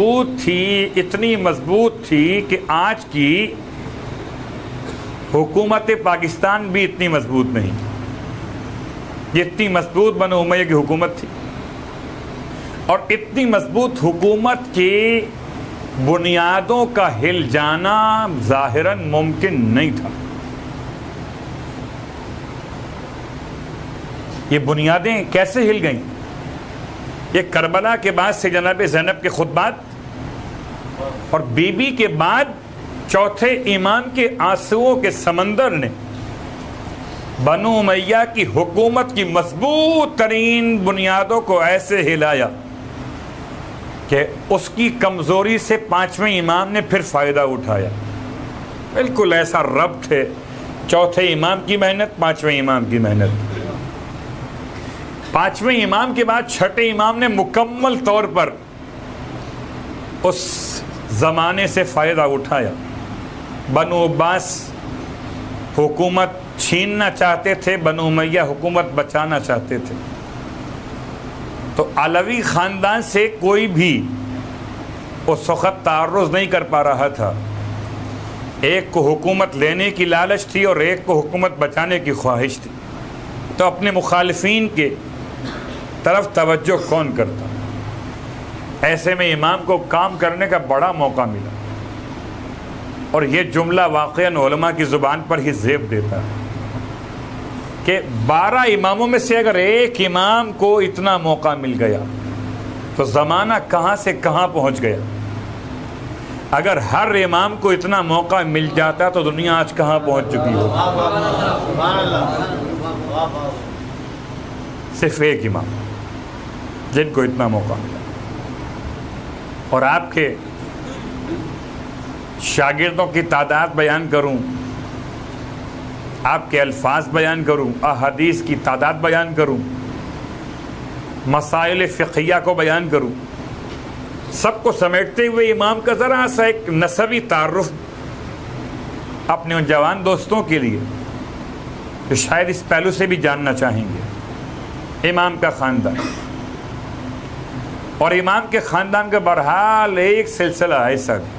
مضبوط تھی کہ آج کی حکومت پاکستان بھی اتنی مضبوط نہیں، جتنی مضبوط بنو امیہ کی حکومت تھی. اور اتنی مضبوط حکومت کی بنیادوں کا ہل جانا ظاہراً ممکن نہیں تھا. یہ بنیادیں کیسے ہل گئیں؟ یہ کربلا کے بعد سے جناب زینب کے خطبات اور بی بی کے بعد چوتھے امام کے آنسوؤں کے سمندر نے بنو امیہ کی حکومت کی مضبوط ترین بنیادوں کو ایسے ہلایا کہ اس کی کمزوری سے 5ویں امام نے پھر فائدہ اٹھایا. بالکل ایسا ربط ہے چوتھے امام کی محنت 5ویں امام کی محنت. 5ویں امام کے بعد چھٹے امام نے مکمل طور پر اس زمانے سے فائدہ اٹھایا. بنو عباس حکومت چھیننا چاہتے تھے، بنو امیہ حکومت بچانا چاہتے تھے. تو علوی خاندان سے کوئی بھی اس وقت تعرض نہیں کر پا رہا تھا. ایک کو حکومت لینے کی لالچ تھی اور ایک کو حکومت بچانے کی خواہش تھی. تو اپنے مخالفین کے طرف توجہ کون کرتا؟ ایسے میں امام کو کام کرنے کا بڑا موقع ملا. اور یہ جملہ واقعاً علماء کی زبان پر ہی زیب دیتا ہے کہ 12 اماموں میں سے اگر ایک امام کو اتنا موقع مل گیا تو زمانہ کہاں سے کہاں پہنچ گیا. اگر ہر امام کو اتنا موقع مل جاتا تو دنیا آج کہاں پہنچ چکی ہو. صرف ایک امام جن کو اتنا موقع ملا. اور آپ کے شاگردوں کی تعداد بیان کروں، آپ کے الفاظ بیان کروں، احادیث کی تعداد بیان کروں، مسائل فقہیہ کو بیان کروں، سب کو سمیٹتے ہوئے امام کا ذرا سا ایک نسبی تعارف اپنے ان جوان دوستوں کے لیے جو شاید اس پہلو سے بھی جاننا چاہیں گے. امام کا خاندان، اور امام کے خاندان کا بہرحال ایک سلسلہ ایسا بھی.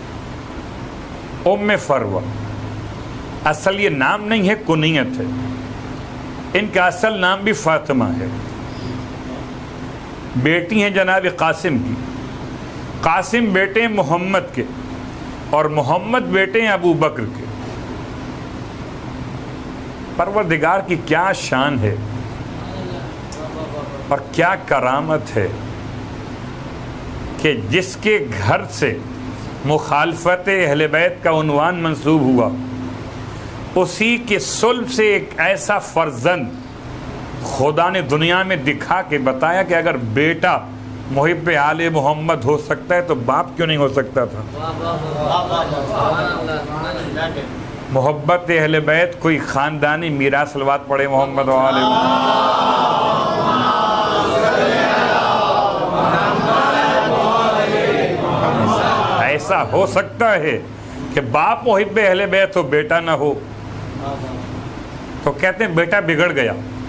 ام فروہ اصل یہ نام نہیں ہے، کنیت ہے. ان کا اصل نام بھی فاطمہ ہے. بیٹی ہیں جناب قاسم کی، قاسم بیٹے ہیں محمد کے، اور محمد بیٹے ہیں ابو بکر کے۔ پروردگار کی کیا شان ہے اور کیا کرامت ہے کہ جس کے گھر سے مخالفت اہل بیت کا عنوان منسوب ہوا، اسی کے صلب سے ایک ایسا فرزند خدا نے دنیا میں دکھا کے بتایا کہ اگر بیٹا محب آل محمد ہو سکتا ہے تو باپ کیوں نہیں ہو سکتا تھا؟ محبت اہل بیت کوئی خاندانی میراث صلوات پڑھے محمد و آل ایسا ہو سکتا ہے کہ باپ محب اہل بیت ہو بیٹا نہ ہو؟ تو کہتے ہیں بیٹا بگڑ گیا،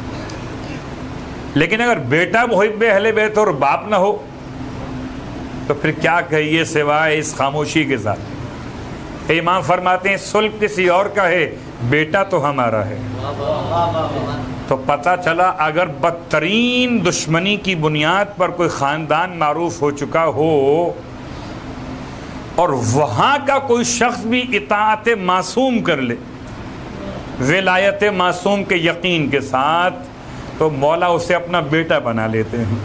لیکن اگر بیٹا محب اہل بیت ہو اور باپ نہ ہو تو پھر کیا کہیے سوائے اس خاموشی کے ساتھ؟ امام فرماتے ہیں صلب کسی اور کا ہے، بیٹا تو ہمارا ہے۔ تو پتہ چلا اگر بدترین دشمنی کی بنیاد پر کوئی خاندان معروف ہو چکا ہو اور وہاں کا کوئی شخص بھی اطاعت معصوم کر لے ولایت معصوم کے یقین کے ساتھ، تو مولا اسے اپنا بیٹا بنا لیتے ہیں۔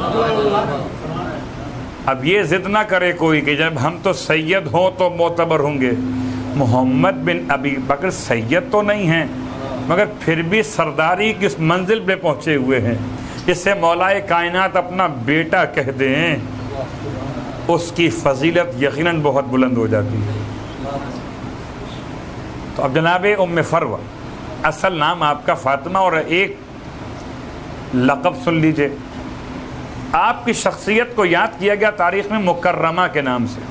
اب یہ ضد نہ کرے کوئی کہ جب ہم تو سید ہوں تو معتبر ہوں گے۔ محمد بن ابی بکر سید تو نہیں ہیں، مگر پھر بھی سرداری کی اس منزل پہ پہنچے ہوئے ہیں جس سے مولا کائنات اپنا بیٹا کہہ دیں، اس کی فضیلت یقیناً بہت بلند ہو جاتی ہے۔ تو اب جناب ام فروہ، اصل نام آپ کا فاطمہ اور ایک لقب سن لیجئے۔ آپ کی شخصیت کو یاد کیا گیا تاریخ میں مکرمہ کے نام سے۔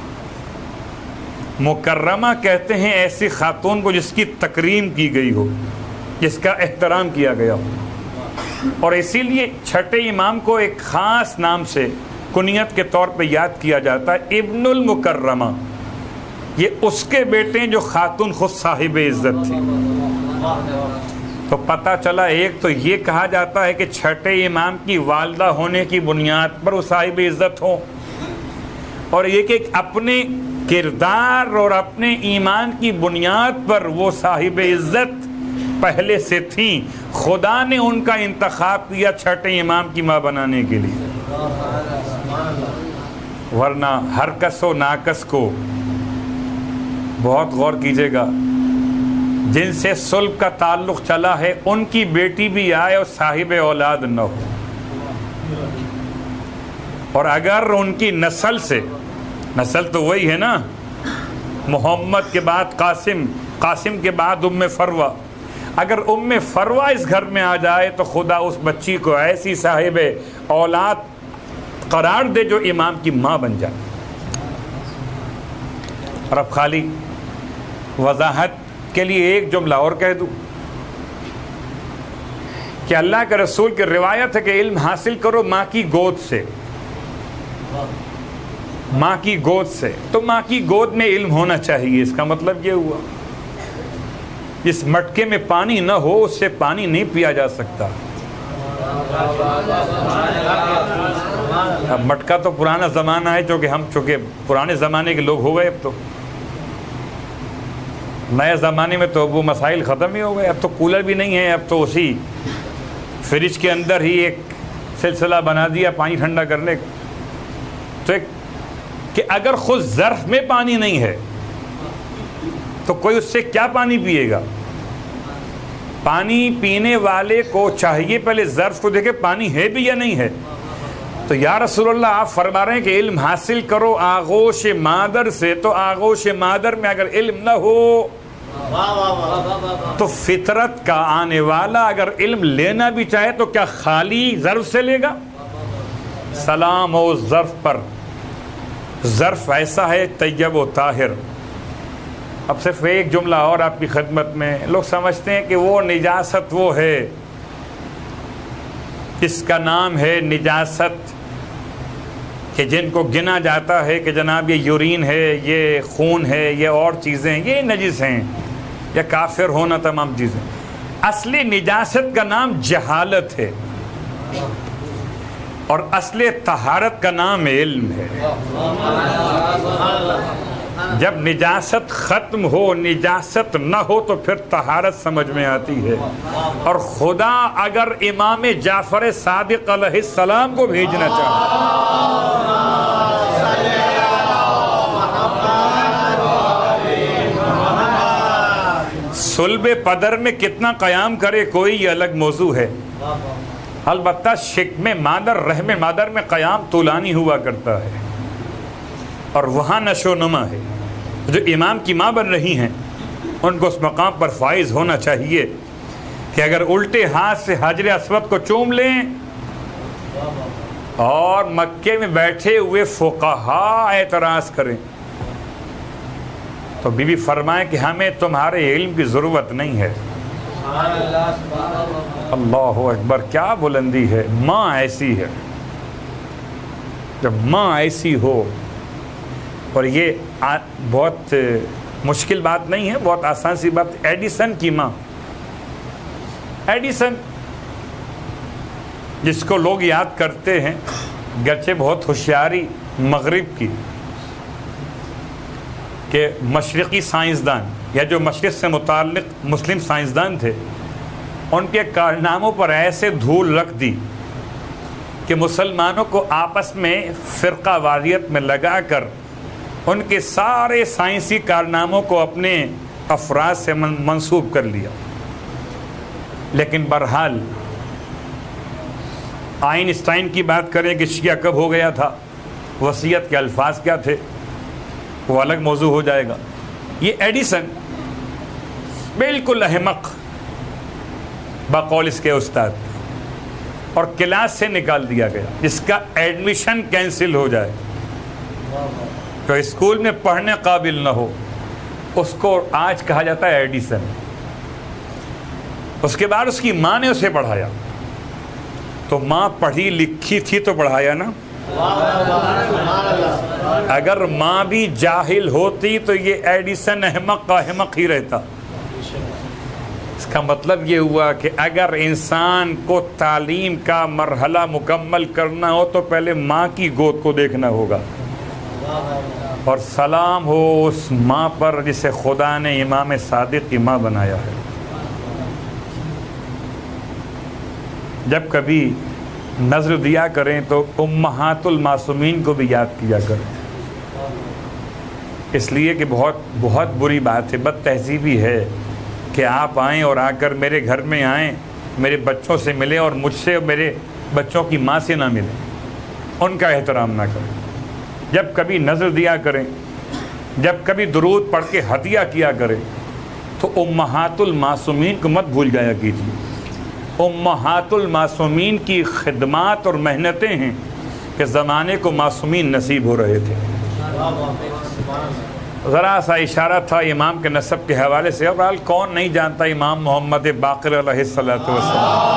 مکرمہ کہتے ہیں ایسی خاتون کو جس کی تکریم کی گئی ہو، جس کا احترام کیا گیا ہو، اور اسی لیے چھٹے امام کو ایک خاص نام سے کنیت کے طور پہ یاد کیا جاتا ہے، ابن المکرمہ۔ یہ اس کے بیٹے ہیں جو خاتون خود صاحب عزت تھی۔ تو پتہ چلا ایک تو یہ کہا جاتا ہے کہ چھٹے امام کی والدہ ہونے کی بنیاد پر وہ صاحب عزت ہوں، اور یہ کہ اپنے کردار اور اپنے ایمان کی بنیاد پر وہ صاحب عزت پہلے سے تھیں، خدا نے ان کا انتخاب کیا چھٹے امام کی ماں بنانے کے لیے۔ ورنہ ہر کس و ناکس کو بہت غور کیجئے گا، جن سے صلب کا تعلق چلا ہے ان کی بیٹی بھی آئے اور صاحب اولاد نہ ہو، اور اگر ان کی نسل سے، نسل تو وہی ہے نا، محمد کے بعد قاسم، قاسم کے بعد ام فروہ، اگر ام فروہ اس گھر میں آ جائے تو خدا اس بچی کو ایسی صاحب اولاد قرار دے جو امام کی ماں بن جائے۔ اور اب خالی وضاحت کے لیے ایک جملہ اور کہہ دوں کہ اللہ کے رسول کی روایت ہے کہ علم حاصل کرو ماں کی گود سے، ماں کی گود سے۔ تو ماں کی گود میں علم ہونا چاہیے، اس کا مطلب یہ ہوا جس مٹکے میں پانی نہ ہو اس سے پانی نہیں پیا جا سکتا۔ اب مٹکا تو پرانا زمانہ ہے، چونکہ پرانے زمانے کے لوگ ہو گئے، اب تو نئے زمانے میں تو وہ مسائل ختم ہی ہو گئے۔ اب تو کولر بھی نہیں ہے، اب تو اسی فریج کے اندر ہی ایک سلسلہ بنا دیا پانی ٹھنڈا کرنے کا۔ تو ایک کہ اگر خود ظرف میں پانی نہیں ہے تو کوئی اس سے کیا پانی پیے گا؟ پانی پینے والے کو چاہیے پہلے ظرف کو دیکھے پانی ہے بھی یا نہیں ہے۔ تو یا رسول اللہ آپ فرما رہے ہیں کہ علم حاصل کرو آغوش مادر سے، تو آغوش مادر میں اگر علم نہ ہو تو فطرت کا آنے والا اگر علم لینا بھی چاہے تو کیا خالی ظرف سے لے گا؟ سلام ہو ظرف پر، ظرف ایسا ہے طیب و طاہر۔ اب صرف ایک جملہ اور آپ کی خدمت میں، لوگ سمجھتے ہیں کہ وہ نجاست وہ ہے، اس کا نام ہے نجاست، کہ جن کو گنا جاتا ہے کہ جناب یہ یورین ہے، یہ خون ہے، یہ اور چیزیں، یہ نجس ہیں، یا کافر ہونا، تمام چیزیں۔ اصلی نجاست کا نام جہالت ہے، اور اصل طہارت کا نام علم ہے۔ جب نجاست ختم ہو، نجاست نہ ہو تو پھر طہارت سمجھ میں آتی ہے۔ اور خدا اگر امام جعفر صادق علیہ السلام کو بھیجنا چاہتا صلب پدر میں کتنا قیام کرے کوئی، یہ الگ موضوع ہے۔ البتہ شکم مادر، رحم مادر میں قیام طولانی ہوا کرتا ہے، اور وہاں نشو و نما ہے۔ جو امام کی ماں بن رہی ہیں ان کو اس مقام پر فائز ہونا چاہیے کہ اگر الٹے ہاتھ سے حجر اسود کو چوم لیں اور مکے میں بیٹھے ہوئے فقہا اعتراض کریں تو بی بی فرمائیں کہ ہمیں تمہارے علم کی ضرورت نہیں ہے۔ اللہ اکبر، کیا بلندی ہے! ماں ایسی ہے، جب ماں ایسی ہو، اور یہ بہت مشکل بات نہیں ہے، بہت آسان سی بات۔ ایڈیسن کی ماں، ایڈیسن جس کو لوگ یاد کرتے ہیں، گرچہ بہت ہوشیاری مغرب کی، کہ مشرقی سائنسدان یا جو مشرق سے متعلق مسلم سائنسدان تھے، ان کے کارناموں پر ایسے دھول رکھ دی کہ مسلمانوں کو آپس میں فرقہ واریت میں لگا کر ان کے سارے سائنسی کارناموں کو اپنے افراد سے منسوب کر لیا۔ لیکن بہرحال آئنسٹائن کی بات کریں کہ شیعہ کب ہو گیا تھا، وصیت کے الفاظ کیا تھے، وہ الگ موضوع ہو جائے گا۔ یہ ایڈیسن بالکل احمق بقول اس کے استاد، اور کلاس سے نکال دیا گیا، جس کا ایڈمیشن کینسل ہو جائے، جو اسکول میں پڑھنے قابل نہ ہو، اس کو آج کہا جاتا ہے ایڈیسن۔ اس کے بعد اس کی ماں نے اسے پڑھایا، تو ماں پڑھی لکھی تھی تو پڑھایا نا۔ اگر ماں بھی جاہل ہوتی تو یہ ایڈیسن احمق کا احمق ہی رہتا۔ اس کا مطلب یہ ہوا کہ اگر انسان کو تعلیم کا مرحلہ مکمل کرنا ہو تو پہلے ماں کی گود کو دیکھنا ہوگا، اور سلام ہو اس ماں پر جسے خدا نے امام صادق کی ماں بنایا ہے۔ جب کبھی نظر دیا کریں تو امہات المعصومین کو بھی یاد کیا کریں، اس لیے کہ بہت بہت بری بات ہے، بد تہذیبی ہے کہ آپ آئیں اور آ کر میرے گھر میں آئیں، میرے بچوں سے ملیں اور مجھ سے اور میرے بچوں کی ماں سے نہ ملیں، ان کا احترام نہ کریں۔ جب کبھی نظر دیا کریں، جب کبھی درود پڑھ کے ہدیہ کیا کریں تو امہات المعصومین کو مت بھول جایا کیجیے۔ امہات المعصومین کی خدمات اور محنتیں ہیں کہ زمانے کو معصومین نصیب ہو رہے تھے۔ ذرا سا اشارہ تھا امام کے نسب کے حوالے سے، اور حال کون نہیں جانتا امام محمد باقر علیہ السلام۔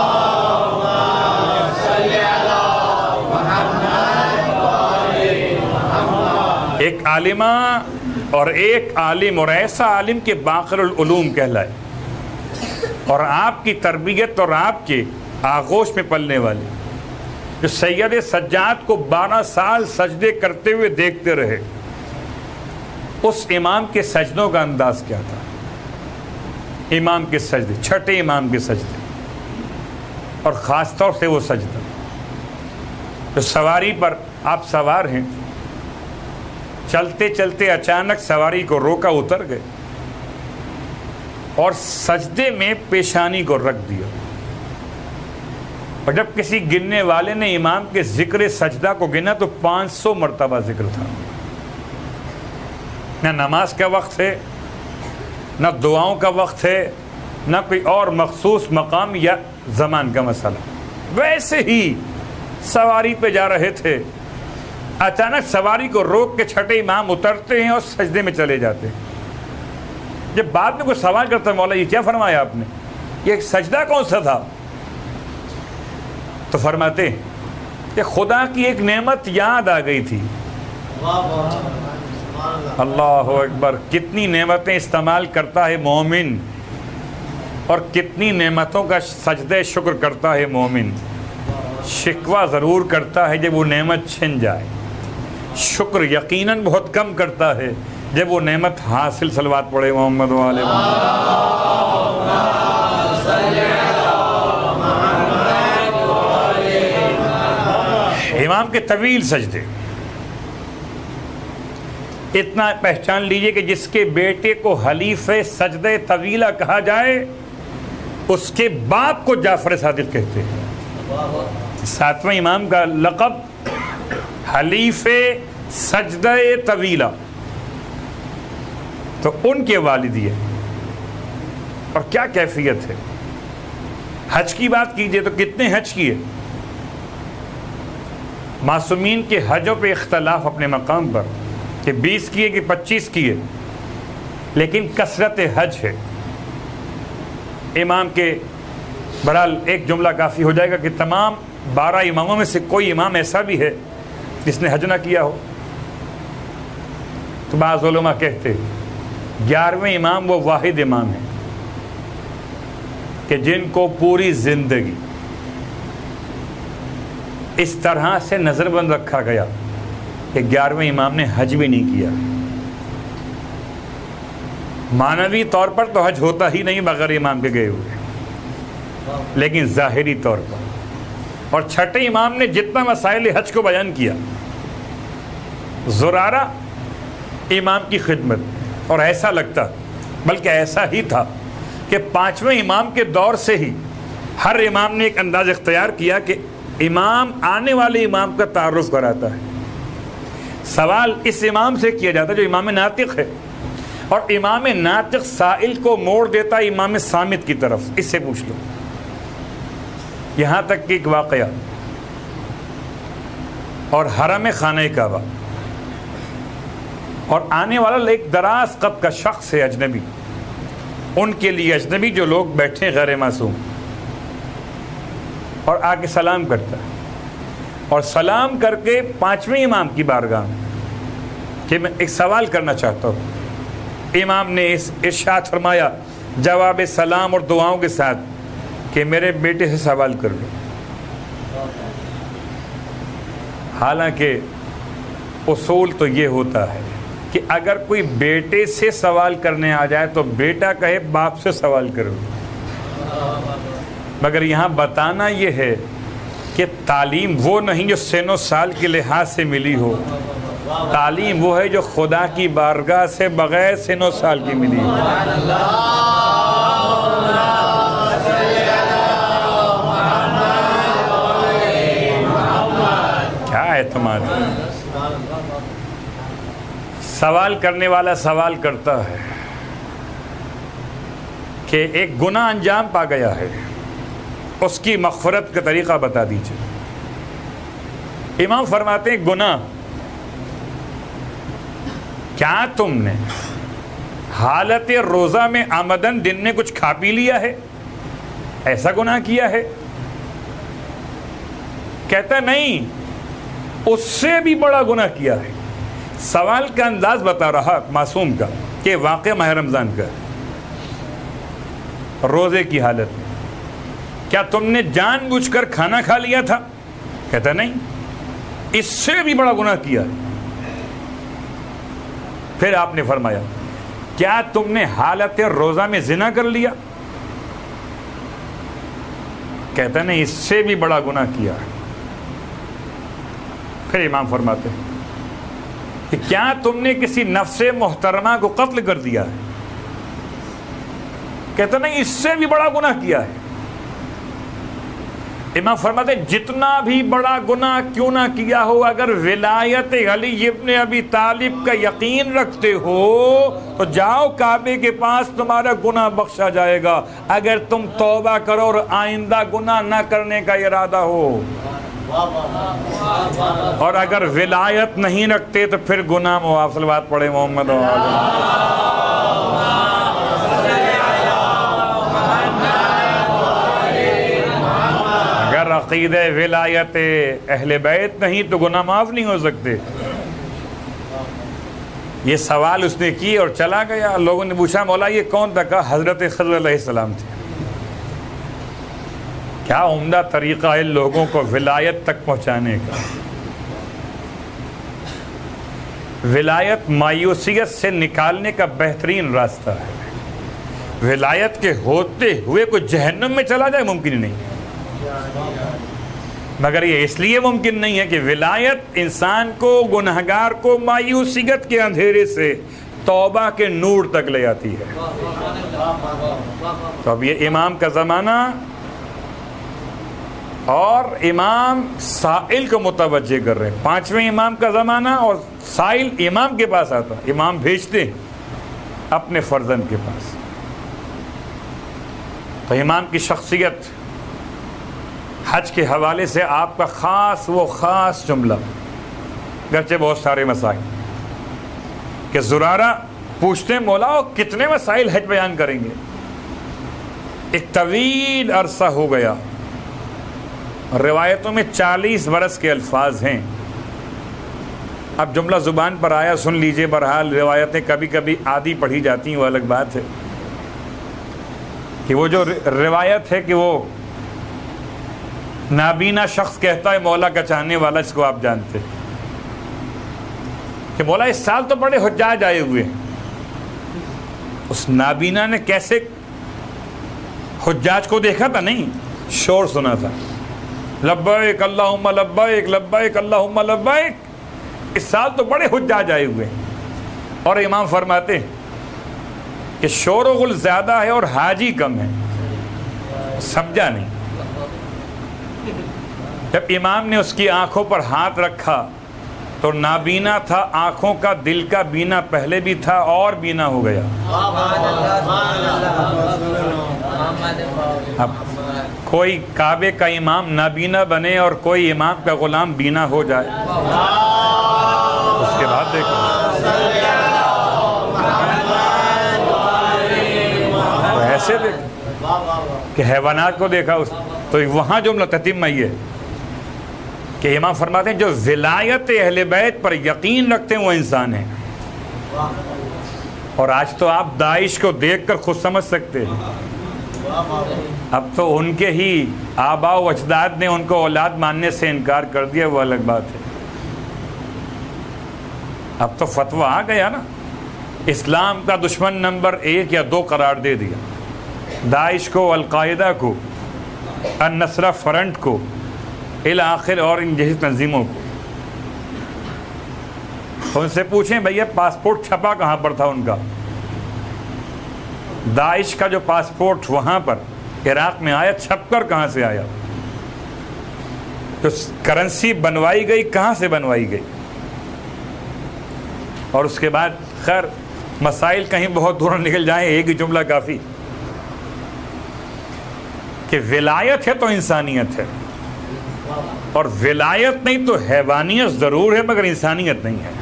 ایک عالمہ اور ایک عالم، اور ایسا عالم کہ باقر العلوم کہلائے، اور آپ کی تربیت اور آپ کے آغوش میں پلنے والے، جو سید سجاد کو 12 سال سجدے کرتے ہوئے دیکھتے رہے، اس امام کے سجدوں کا انداز کیا تھا؟ امام کے سجدے، چھٹے امام کے سجدے، اور خاص طور سے وہ سجدہ جو سواری پر آپ سوار ہیں، چلتے چلتے اچانک سواری کو روکا، اتر گئے اور سجدے میں پیشانی کو رکھ دیا، اور جب کسی گننے والے نے امام کے ذکر سجدہ کو گنا تو 500 مرتبہ ذکر تھا۔ نہ نماز کا وقت ہے، نہ دعاؤں کا وقت ہے، نہ کوئی اور مخصوص مقام یا زمان کا مسئلہ، ویسے ہی سواری پہ جا رہے تھے، اچانک سواری کو روک کے چھٹے امام اترتے ہیں اور سجدے میں چلے جاتے ہیں۔ جب بعد میں کوئی سوال کرتا ہے مولا یہ کیا فرمایا آپ نے، یہ سجدہ کون سا تھا، تو فرماتے کہ خدا کی ایک نعمت یاد آ گئی تھی۔ اللہ اکبر، کتنی نعمتیں استعمال کرتا ہے مومن، اور کتنی نعمتوں کا سجدہ شکر کرتا ہے مومن۔ شکوہ ضرور کرتا ہے جب وہ نعمت چھن جائے، شکر یقیناً بہت کم کرتا ہے جب وہ نعمت حاصل۔ صلوات پڑھے محمد و آل محمد۔ امام کے طویل سجدے، اتنا پہچان لیجئے کہ جس کے بیٹے کو حلیف سجدہ طویلہ کہا جائے اس کے باپ کو جعفر صادق کہتے ہیں۔ ساتویں امام کا لقب حلیف سجدہ طویلہ، تو ان کے والد یہ، اور کیا کیفیت ہے۔ حج کی بات کیجئے تو کتنے حج کیے؟ معصومین کے حجوں پہ اختلاف اپنے مقام پر کہ 20 کیے کہ 25 کیے، لیکن کثرت حج ہے۔ امام کے بہرحال ایک جملہ کافی ہو جائے گا کہ تمام 12 اماموں میں سے کوئی امام ایسا بھی ہے جس نے حج نہ کیا ہو۔ تو بعض علماء کہتے 11ویں امام وہ واحد امام ہیں کہ جن کو پوری زندگی اس طرح سے نظر بند رکھا گیا کہ 11ویں امام نے حج بھی نہیں کیا۔ معنوی طور پر تو حج ہوتا ہی نہیں بغیر امام کے گئے ہوئے، لیکن ظاہری طور پر۔ اور چھٹے امام نے جتنا مسائل حج کو بیان کیا، زرارہ امام کی خدمت، اور ایسا لگتا بلکہ ایسا ہی تھا کہ 5ویں امام کے دور سے ہی ہر امام نے ایک انداز اختیار کیا کہ امام آنے والے امام کا تعارف کراتا ہے۔ سوال اس امام سے کیا جاتا ہے جو امام ناطق ہے، اور امام ناطق سائل کو موڑ دیتا ہے امام صامت کی طرف، اس سے پوچھ لو۔ یہاں تک کہ ایک واقعہ، اور حرم خانہ کعبہ، اور آنے والا ایک دراز قد کا شخص ہے اجنبی، ان کے لیے اجنبی جو لوگ بیٹھے غیر معصوم، اور آ کے سلام کرتا ہے، اور سلام کر کے 5ویں امام کی بارگاہ میں کہ میں ایک سوال کرنا چاہتا ہوں۔ امام نے ارشاد فرمایا جواب سلام اور دعاؤں کے ساتھ کہ میرے بیٹے سے سوال کر لو۔ حالانکہ اصول تو یہ ہوتا ہے کہ اگر کوئی بیٹے سے سوال کرنے آ جائے تو بیٹا کہے باپ سے سوال کرو، مگر یہاں بتانا یہ ہے کہ تعلیم وہ نہیں جو سن و سال کے لحاظ سے ملی ہو، تعلیم وہ ہے جو خدا کی بارگاہ سے بغیر سن و سال کی ملی ہو۔ کیا اعتماد ہے۔ سوال کرنے والا سوال کرتا ہے کہ ایک گناہ انجام پا گیا ہے، اس کی مغفرت کا طریقہ بتا دیجئے۔ امام فرماتے ہیں گناہ، کیا تم نے حالت روزہ میں آمدن دن میں کچھ کھا پی لیا ہے؟ ایسا گناہ کیا ہے؟ کہتا نہیں، اس سے بھی بڑا گناہ کیا ہے۔ سوال کا انداز بتا رہا معصوم کا کہ واقع ماہ رمضان کا، روزے کی حالت میں کیا تم نے جان بوجھ کر کھانا کھا لیا تھا؟ کہتا نہیں، اس سے بھی بڑا گناہ کیا ہے۔ پھر آپ نے فرمایا کیا تم نے حالت روزہ میں زنا کر لیا؟ کہتا نہیں، اس سے بھی بڑا گناہ کیا ہے۔ پھر امام فرماتے ہیں کہ کیا تم نے کسی نفس محترمہ کو قتل کر دیا ہے؟ کہتا نہیں، اس سے بھی بڑا گناہ کیا ہے۔ امام فرماتے ہیں جتنا بھی بڑا گناہ کیوں نہ کیا ہو، اگر ولایت علی ابن ابی طالب کا یقین رکھتے ہو تو جاؤ کعبے کے پاس، تمہارا گناہ بخشا جائے گا، اگر تم توبہ کرو اور آئندہ گناہ نہ کرنے کا ارادہ ہو۔ اور اگر ولایت نہیں رکھتے تو پھر گناہ معاف۔ صلوات پڑھے محمد و اگر عقیدہ ولایت اہل بیت نہیں تو گناہ معاف نہیں ہو سکتے۔ یہ سوال اس نے کی اور چلا گیا۔ لوگوں نے پوچھا مولا یہ کون تھا؟ کہا حضرت خضر علیہ السلام تھے۔ کیا عمدہ طریقہ ہے لوگوں کو ولایت تک پہنچانے کا. ولایت مایوسیت سے نکالنے کا بہترین راستہ ہے. ولایت کے ہوتے ہوئے کوئی جہنم میں چلا جائے ممکن ہی نہیں، مگر یہ اس لیے ممکن نہیں ہے کہ ولایت انسان کو، گنہگار کو مایوسیت کے اندھیرے سے توبہ کے نور تک لے آتی ہے. تو اب یہ امام کا زمانہ اور امام سائل کو متوجہ کر رہے ہیں. 5ویں امام کا زمانہ اور سائل امام کے پاس آتا، امام بھیجتے ہیں اپنے فرزند کے پاس. تو امام کی شخصیت، حج کے حوالے سے آپ کا خاص جملہ، گرچہ بہت سارے مسائل، کہ زرارہ پوچھتے ہیں مولا کتنے مسائل حج بیان کریں گے. ایک طویل عرصہ ہو گیا، روایتوں میں 40 برس کے الفاظ ہیں. اب جملہ زبان پر آیا سن لیجئے. بہرحال روایتیں کبھی کبھی آدھی پڑھی جاتی ہیں، وہ الگ بات ہے. کہ وہ جو روایت ہے کہ وہ نابینا شخص کہتا ہے مولا کا چاہنے والا، اس کو آپ جانتے کہ مولا اس سال تو بڑے حجاج آئے ہوئے ہیں. اس نابینا نے کیسے حجاج کو دیکھا تھا؟ نہیں، شور سنا تھا، لبیک اللہم لبیک لبیک اللہم لبیک. اس سال تو بڑے حجاج آئے ہوئے ہیں. اور امام فرماتے ہیں کہ شور و غل زیادہ ہے اور حاجی کم ہے. سمجھا نہیں. جب امام نے اس کی آنکھوں پر ہاتھ رکھا تو نابینا تھا، آنکھوں کا دل کا بینا پہلے بھی تھا اور بینا ہو گیا. اب کوئی کعبے کا امام نابینا بنے اور کوئی امام کا غلام بینا ہو جائے، اس کے بعد دیکھو ایسے دیکھو کہ حیوانات کو دیکھا اس. تو وہاں جملہ تتمہ یہ ہے کہ امام فرماتے ہیں جو ولایت اہل بیت پر یقین رکھتے ہیں وہ انسان ہیں. اور آج تو آپ داعش کو دیکھ کر خود سمجھ سکتے ہیں. اب تو ان کے ہی آباء و اجداد نے ان کو اولاد ماننے سے انکار کر دیا، وہ الگ بات ہے. اب تو فتویٰ آ گیا نا، اسلام کا دشمن نمبر 1 یا 2 قرار دے دیا داعش کو، القاعدہ کو، النصرہ فرنٹ کو، آخر اور ان جیسی تنظیموں کو. ان سے پوچھیں بھیا پاسپورٹ چھپا کہاں پر تھا ان کا؟ داعش کا جو پاسپورٹ وہاں پر عراق میں آیا، چھپ کر کہاں سے آیا؟ تو کرنسی بنوائی گئی کہاں سے بنوائی گئی؟ اور اس کے بعد خیر مسائل کہیں بہت دور نکل جائیں، ایک ہی جملہ کافی کہ ولایت ہے تو انسانیت ہے، اور ولایت نہیں تو حیوانیت ضرور ہے مگر انسانیت نہیں ہے.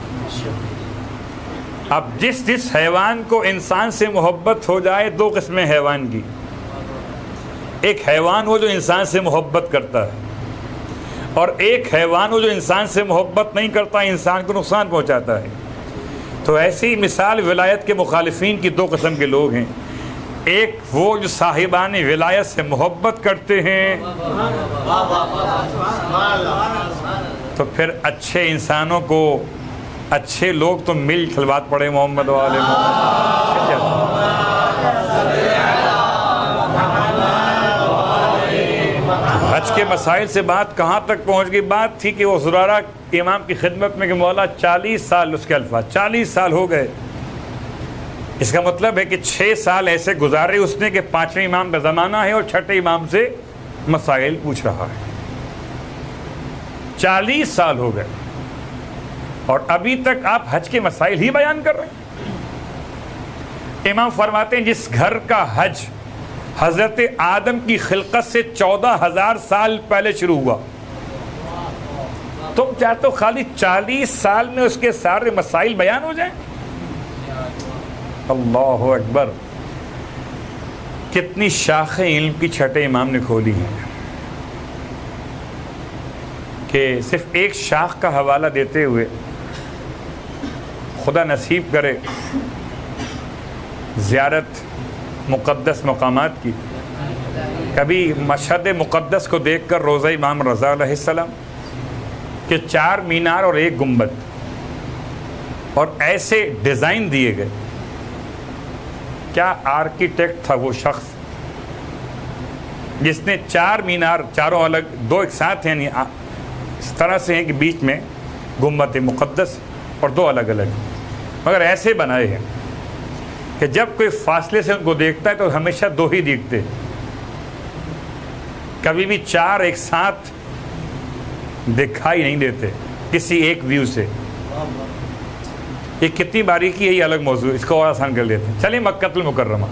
اب جس حیوان کو انسان سے محبت ہو جائے، 2 قسمیں حیوان کی. ایک حیوان وہ جو انسان سے محبت کرتا ہے، اور ایک حیوان وہ جو انسان سے محبت نہیں کرتا، انسان کو نقصان پہنچاتا ہے. تو ایسی مثال ولایت کے مخالفین کی 2 قسم کے لوگ ہیں. ایک وہ جو صاحبان ولایت سے محبت کرتے ہیں، تو پھر اچھے انسانوں کو، اچھے لوگ تو مل کھلوات پڑے محمد والے حج کے مسائل سے بات کہاں تک پہنچ گئی؟ بات تھی کہ وہ زرارہ امام کی خدمت میں کہ مولا 40 سال، اس کے الفاظ 40 سال ہو گئے. اس کا مطلب ہے کہ 6 سال ایسے گزارے اس نے کہ 5ویں امام کا زمانہ ہے اور 6ٹھے امام سے مسائل پوچھ رہا ہے. 40 سال ہو گئے اور ابھی تک آپ حج کے مسائل ہی بیان کر رہے ہیں. امام فرماتے ہیں جس گھر کا حج حضرت آدم کی خلقت سے 14,000 سال پہلے شروع ہوا، تم چاہتے ہو خالی 40 سال میں اس کے سارے مسائل بیان ہو جائیں؟ اللہ اکبر. کتنی شاخیں علم کی 6ٹھے امام نے کھولی ہیں کہ صرف ایک شاخ کا حوالہ دیتے ہوئے خدا نصیب کرے زیارت مقدس مقامات کی. کبھی مشہد مقدس کو دیکھ کر روضہ امام رضا علیہ السلام کہ 4 مینار اور 1 گنبد، اور ایسے ڈیزائن دیے گئے. کیا آرکیٹیکٹ تھا وہ شخص جس نے 4 مینار، چاروں الگ، 2 ایک ساتھ ہیں، یعنی اس طرح سے ہیں کہ بیچ میں گنبد مقدس اور 2 الگ الگ، مگر ایسے بنائے ہیں کہ جب کوئی فاصلے سے ان کو دیکھتا ہے تو ہمیشہ 2 ہی دیکھتے، کبھی بھی 4 ایک ساتھ دکھائی نہیں دیتے کسی ایک ویو سے. یہ کتنی باریکی ہے، یہ الگ موضوع، اس کو اور آسان کر لیتے ہیں. چلیں مکہ المکرمہ،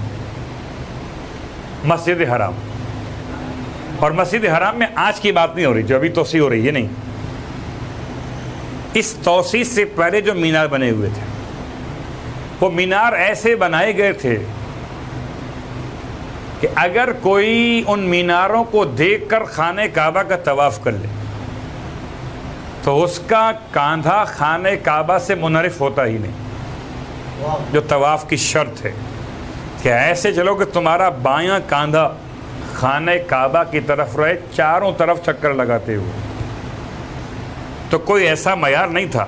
مسجد حرام. اور مسجد حرام میں آج کی بات نہیں ہو رہی جو ابھی توسیع ہو رہی ہے، نہیں، اس توسیع سے پہلے جو مینار بنے ہوئے تھے وہ مینار ایسے بنائے گئے تھے کہ اگر کوئی ان میناروں کو دیکھ کر خانہ کعبہ کا طواف کر لے تو اس کا کاندھا خانہ کعبہ سے منحرف ہوتا ہی نہیں، جو طواف کی شرط ہے کہ ایسے چلو کہ تمہارا بایاں کاندھا خانہ کعبہ کی طرف رہے، چاروں طرف چکر لگاتے ہوئے. تو کوئی ایسا معیار نہیں تھا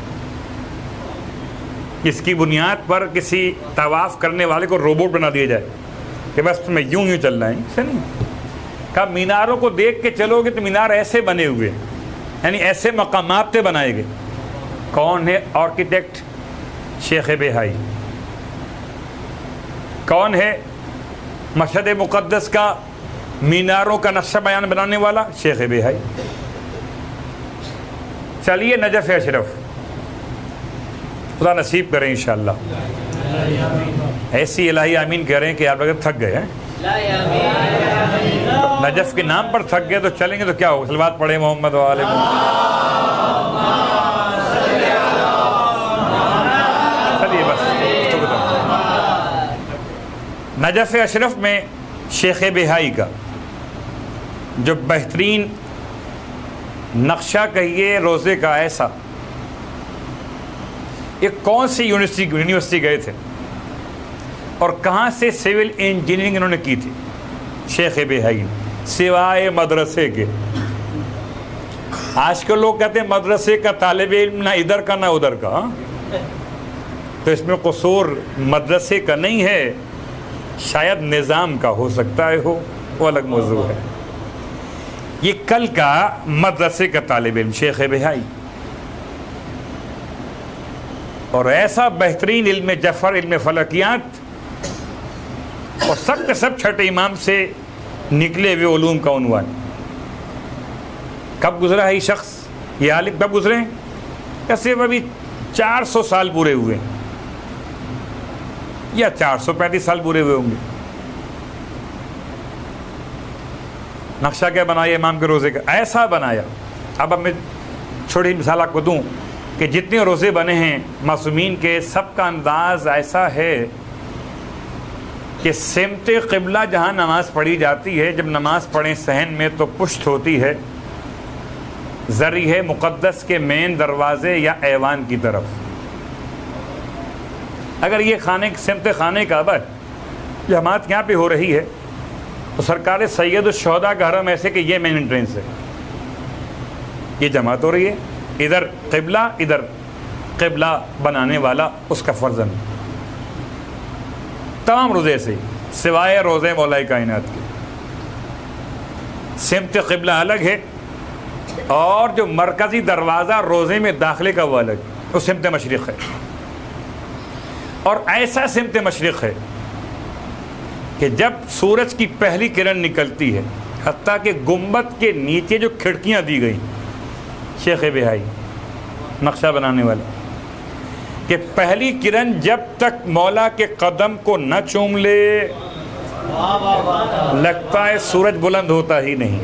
اس کی بنیاد پر کسی طواف کرنے والے کو روبوٹ بنا دیا جائے کہ بس تمہیں یوں چلنا ہے. اسے نہیں کہا میناروں کو دیکھ کے چلو گے تو مینار ایسے بنے ہوئے، یعنی ایسے مقامات پہ بنائے گئے. کون ہے آرکیٹیکٹ؟ شیخ بہائی. کون ہے مشہد مقدس کا میناروں کا نقشہ بیان بنانے والا؟ شیخ بہائی. چلیے نجف اشرف، خدا نصیب کریں انشاءاللہ. ایسی الہی آمین کہہ رہے ہیں کہ آپ اگر تھک گئے ہیں، نجف کے نام پر تھک گئے تو چلیں گے تو کیا ہوگا؟ صلوات پڑھیں محمد و آل محمد. چلیے بس نجف اشرف میں شیخ بہائی کا جو بہترین نقشہ کہیے روزے کا ایسا، یہ کون سی یونیورسٹی گئے تھے اور کہاں سے سول انجینئرنگ انہوں نے کی تھی؟ شیخ بہائی سوائے مدرسے کے. آج کل لوگ کہتے ہیں مدرسے کا طالب علم نہ ادھر کا نہ ادھر کا، تو اس میں قصور مدرسے کا نہیں ہے، شاید نظام کا ہو سکتا ہے، ہو وہ الگ موضوع ہے. یہ کل کا مدرسے کا طالب علم شیخ بہائی، اور ایسا بہترین علم جفر، علم فلکیات، اور سب کے سب چھٹے امام سے نکلے ہوئے علوم کا عنوان. کب گزرا ہے یہ شخص، یہ عالم کب گزرے ہیں؟ ایسے ابھی 400 سال پورے ہوئے یا 435 سال پورے ہوئے ہوں گے. نقشہ کیا بنایا امام کے روزے کا؟ ایسا بنایا. اب میں چھوٹی مثال آپ کو دوں کہ جتنے روزے بنے ہیں معصومین کے، سب کا انداز ایسا ہے کہ سمت قبلہ جہاں نماز پڑھی جاتی ہے، جب نماز پڑھیں صحن میں تو پشت ہوتی ہے ذریعہ مقدس کے مین دروازے یا ایوان کی طرف. اگر یہ سمت خانہ کعبہ جماعت یہاں پہ ہو رہی ہے تو سرکار سید الشہداء کا حرم ایسے کہ یہ مین انٹرنس ہے، یہ جماعت ہو رہی ہے، ادھر قبلہ ادھر قبلہ بنانے والا اس کا فرزند. تمام روزے سے سوائے روزے مولا کائنات کے سمت قبلہ الگ ہے، اور جو مرکزی دروازہ روزے میں داخلے کا وہ الگ، وہ سمت مشرق ہے. اور ایسا سمت مشرق ہے کہ جب سورج کی پہلی کرن نکلتی ہے، حتیٰ کہ گنبد کے نیچے جو کھڑکیاں دی گئی، شیخ بہائی نقشہ بنانے والا، کہ پہلی کرن جب تک مولا کے قدم کو نہ چوم لے لگتا ہے سورج بلند ہوتا ہی نہیں.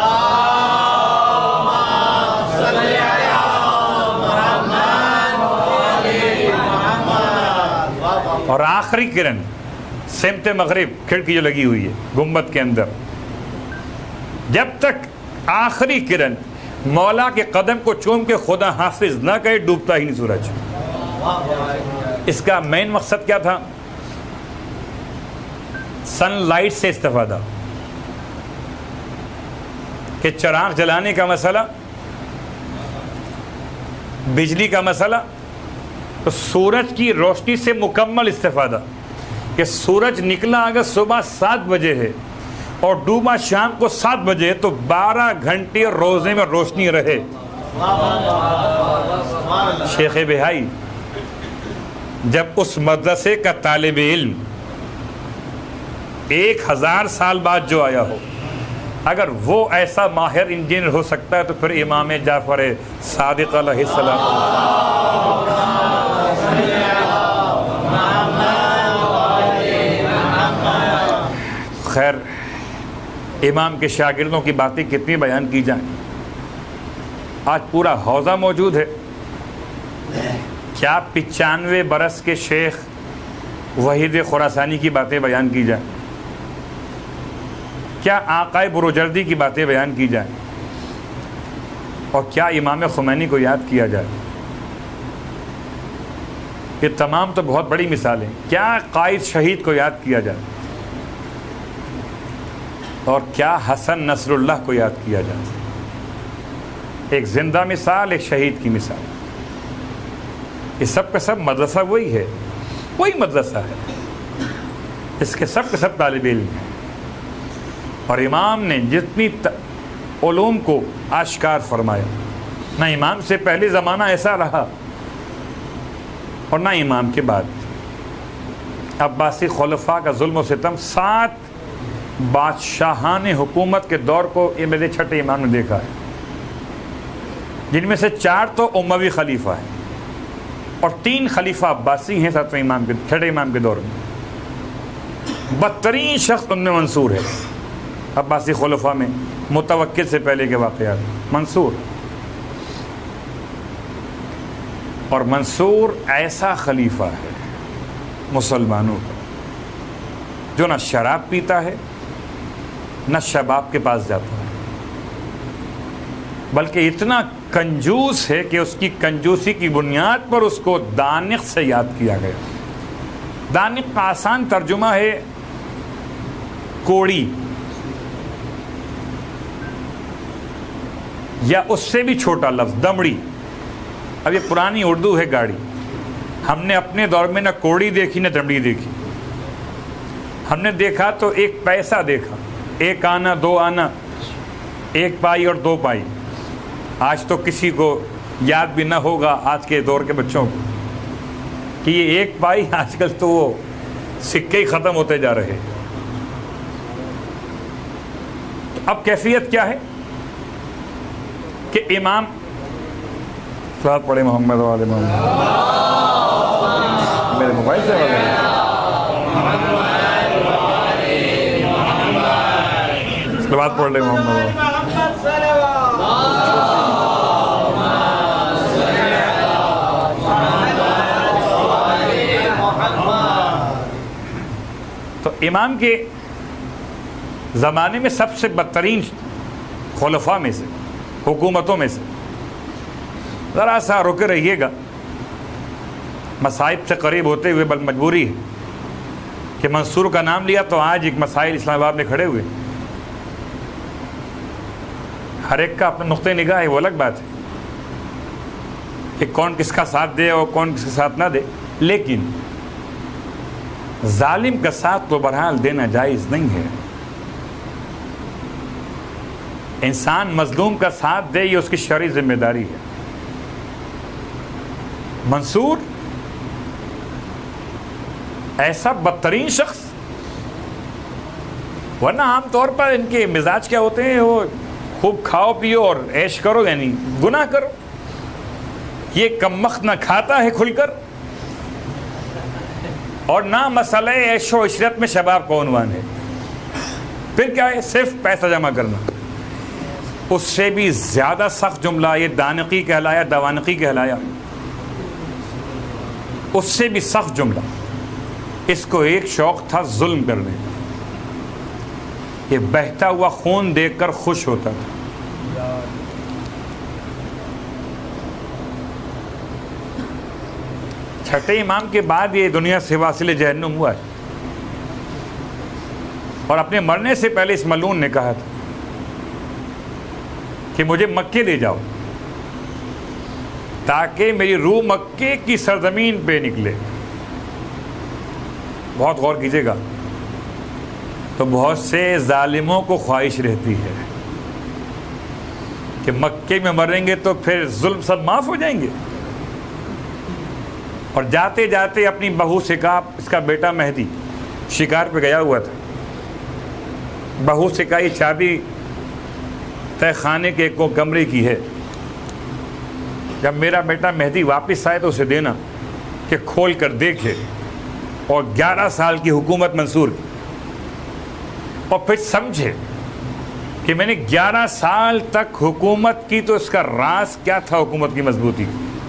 اور آخری کرن سمت مغرب، کھڑکی جو لگی ہوئی ہے گنبد کے اندر، جب تک آخری کرن مولا کے قدم کو چوم کے خدا حافظ نہ کہے ڈوبتا ہی نہیں سورج. اس کا مین مقصد کیا تھا؟ سن لائٹ سے استفادہ. کہ چراغ جلانے کا مسئلہ، بجلی کا مسئلہ، تو سورج کی روشنی سے مکمل استفادہ، کہ سورج نکلا اگر صبح 7 بجے ہے اور ڈوبا شام کو 7 بجے ہے تو 12 گھنٹے روزے میں روشنی رہے۔ شیخ بہائی جب اس مدرسے کا طالب علم 1000 سال بعد جو آیا ہو، اگر وہ ایسا ماہر انجینئر ہو سکتا ہے تو پھر امام جعفر صادق علیہ السلام۔ خیر، امام کے شاگردوں کی باتیں کتنی بیان کی جائیں، آج پورا حوضہ موجود ہے۔ کیا 95 برس کے شیخ وحید خراسانی کی باتیں بیان کی جائیں، کیا آقائے بروجردی کی باتیں بیان کی جائیں، اور کیا امام خمینی کو یاد کیا جائے۔ یہ تمام تو بہت بڑی مثالیں، کیا قائد شہید کو یاد کیا جائے، اور کیا حسن نصر اللہ کو یاد کیا جائے۔ ایک زندہ مثال، ایک شہید کی مثال۔ یہ سب کا سب مدرسہ وہی ہے، وہی مدرسہ ہے، اس کے سب طالب علم ہیں۔ اور امام نے جتنی علوم کو آشکار فرمایا، نہ امام سے پہلے زمانہ ایسا رہا اور نہ امام کے بعد۔ عباسی خلفاء کا ظلم و ستم 7 بادشاہان حکومت کے دور کو یہ میرے چھٹے امام نے دیکھا ہے، جن میں سے 4 تو اموی خلیفہ ہیں اور 3 خلیفہ عباسی ہیں چھٹے امام کے دور میں۔ بدترین شخص ان میں منصور ہے، عباسی خلفاء میں متوکل سے پہلے کے واقعات۔ منصور، اور منصور ایسا خلیفہ ہے مسلمانوں کا جو نہ شراب پیتا ہے نہ شباب کے پاس جاتا ہے، بلکہ اتنا کنجوس ہے کہ اس کی کنجوسی کی بنیاد پر اس کو دانق سے یاد کیا گیا۔ دانق کا آسان ترجمہ ہے کوڑی، یا اس سے بھی چھوٹا لفظ دمڑی۔ اب یہ پرانی اردو ہے گاڑی، ہم نے اپنے دور میں نہ کوڑی دیکھی نہ دمڑی دیکھی۔ ہم نے دیکھا تو ایک پیسہ دیکھا، 1 آنا 2 آنا، 1 پائی اور 2 پائی۔ آج تو کسی کو یاد بھی نہ ہوگا آج کے دور کے بچوں کو کہ یہ 1 پائی، آج کل تو وہ سکے ہی ختم ہوتے جا رہے۔ تو اب کیفیت کیا ہے کہ امام صلوات پڑھے محمد و آل محمد، میرے موبائل سے صلوات پڑھ لے محمد۔ تو امام کے زمانے میں سب سے بدترین خلفاء میں سے، حکومتوں میں سے، ذرا سا رکے رہیے گا، مصائب سے قریب ہوتے ہوئے بل مجبوری ہے کہ منصور کا نام لیا تو آج ایک مسائل اسلام آباد میں کھڑے ہوئے۔ ہر ایک کا اپنا نقطۂ نگاہ ہے، وہ الگ بات ہے کہ کون کس کا ساتھ دے اور کون کس کا ساتھ نہ دے، لیکن ظالم کا ساتھ تو بہرحال دینا جائز نہیں ہے۔ انسان مظلوم کا ساتھ دے، یہ اس کی شرعی ذمہ داری ہے۔ منصور ایسا بدترین شخص، ورنہ عام طور پر ان کے مزاج کیا ہوتے ہیں، وہ خوب کھاؤ پیو اور عیش کرو، یعنی گناہ کرو۔ یہ کمبخت نہ کھاتا ہے کھل کر، اور نہ مسئلہ عیش و عشرت میں شباب کو عنوان ہے، پھر کیا ہے، صرف پیسہ جمع کرنا۔ اس سے بھی زیادہ سخت جملہ یہ دانقی کہلایا، دوانقی کہلایا، اس سے بھی سخت جملہ۔ اس کو ایک شوق تھا ظلم کرنے، یہ بہتا ہوا خون دیکھ کر خوش ہوتا تھا۔ چھٹے امام کے بعد یہ دنیا سے واصل جہنم ہوا ہے، اور اپنے مرنے سے پہلے اس ملعون نے کہا تھا کہ مجھے مکے لے جاؤ تاکہ میری روح مکے کی سرزمین پہ نکلے. بہت غور کیجیے گا. تو بہت سے ظالموں کو خواہش رہتی ہے کہ مکے میں مریں گے تو پھر ظلم سب معاف ہو جائیں گے، اور جاتے جاتے اپنی بہو سے کہا، اس کا بیٹا مہدی شکار پہ گیا ہوا تھا، بہو سے کہا یہ چابی تہ خانے کے کو کمرے کی ہے، جب میرا بیٹا مہدی واپس آئے تو اسے دینا کہ کھول کر دیکھے، اور 11 سال کی حکومت منصور کی، اور پھر سمجھے کہ میں نے 11 سال تک حکومت کی تو اس کا راز کیا تھا حکومت کی مضبوطی.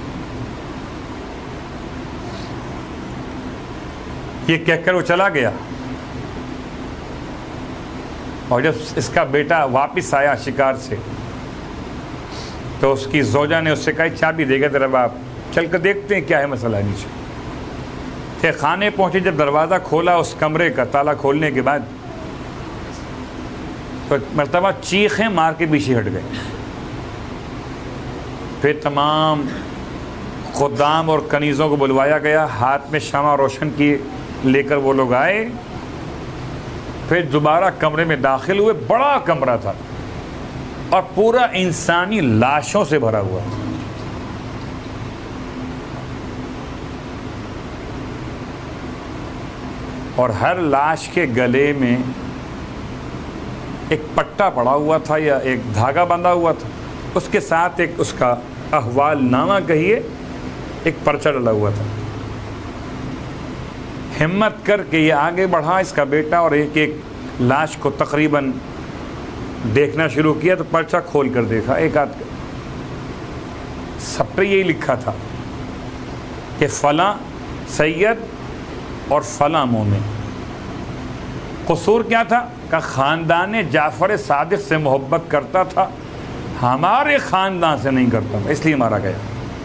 یہ کہہ کر وہ چلا گیا، اور جب اس کا بیٹا واپس آیا شکار سے تو اس کی زوجہ نے اس سے کہا چابی دے گا تیرا باپ، چل کر دیکھتے ہیں کیا ہے مسئلہ. نیچے تھے خانے پہنچے، جب دروازہ کھولا اس کمرے کا، تالا کھولنے کے بعد تو مرتبہ چیخیں مار کے پیچھے ہٹ گئے. پھر تمام خدام اور کنیزوں کو بلوایا گیا، ہاتھ میں شمع روشن کی لے کر وہ لوگ آئے. پھر دوبارہ کمرے میں داخل ہوئے، بڑا کمرہ تھا اور پورا انسانی لاشوں سے بھرا ہوا. اور ہر لاش کے گلے میں ایک پٹا پڑا ہوا تھا یا ایک دھاگا بندھا ہوا تھا، اس کے ساتھ ایک اس کا احوال نامہ کہیے، ایک پرچہ ڈلا ہوا تھا. ہمت کر کے یہ آگے بڑھا اس کا بیٹا اور ایک ایک لاش کو تقریباً دیکھنا شروع کیا تو پرچہ کھول کر دیکھا، ایک آدھ کا سب پہ یہی لکھا تھا کہ فلاں سید اور فلاں مومن. قصور کیا تھا کہ خاندان جعفر صادق سے محبت کرتا تھا، ہمارے خاندان سے نہیں کرتا تھا، اس لیے مارا گیا.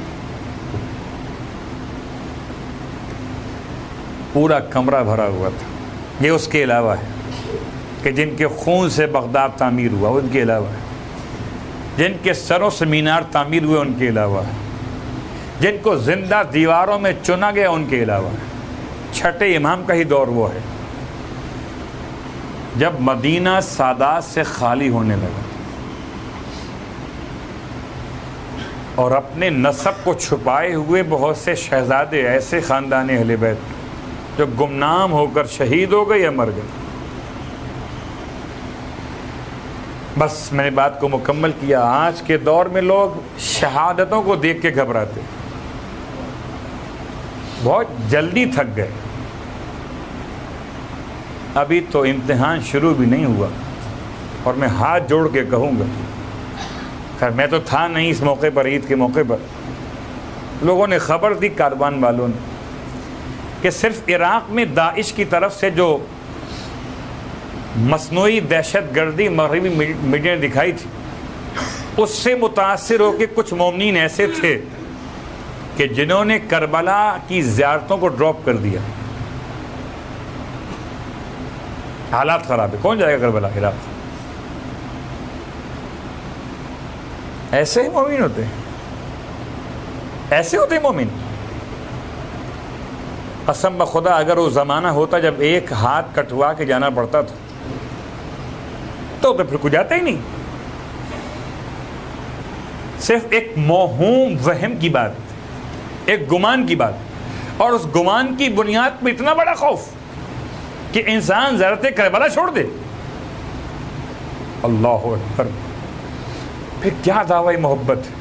پورا کمرہ بھرا ہوا تھا. یہ اس کے علاوہ ہے کہ جن کے خون سے بغداد تعمیر ہوا ان کے علاوہ ہے، جن کے سروں سے مینار تعمیر ہوئے ان کے علاوہ ہے، جن کو زندہ دیواروں میں چنا گیا ان کے علاوہ ہے. چھٹے امام کا ہی دور وہ ہے جب مدینہ سادات سے خالی ہونے لگا اور اپنے نسب کو چھپائے ہوئے بہت سے شہزادے ایسے خاندان اہل بیت جو گمنام ہو کر شہید ہو گئے یا مر گئے. بس میں نے بات کو مکمل کیا. آج کے دور میں لوگ شہادتوں کو دیکھ کے گھبراتے، بہت جلدی تھک گئے. ابھی تو امتحان شروع بھی نہیں ہوا اور میں ہاتھ جوڑ کے کہوں گا، خیر میں تو تھا نہیں اس موقع پر، عید کے موقع پر لوگوں نے خبر دی کاروان والوں نے کہ صرف عراق میں داعش کی طرف سے جو مصنوعی دہشت گردی مغربی میڈیا نے دکھائی تھی اس سے متاثر ہو کے کچھ مومنین ایسے تھے کہ جنہوں نے کربلا کی زیارتوں کو ڈراپ کر دیا. حالات خراب ہے، کون جائے گا کربلا عراق؟ ایسے ہی مومن ہوتے ہیں، ایسے ہوتے ہیں مومن. قسم بخدا اگر وہ زمانہ ہوتا جب ایک ہاتھ کٹوا کے جانا پڑتا تھا تو پھر کوئی جاتا ہی نہیں. صرف ایک موہوم وہم کی بات، ایک گمان کی بات، اور اس گمان کی بنیاد پہ اتنا بڑا خوف کہ انسان زیارت کربلا چھوڑ دے. اللہ اکبر. پھر کیا دعوی محبت ہے.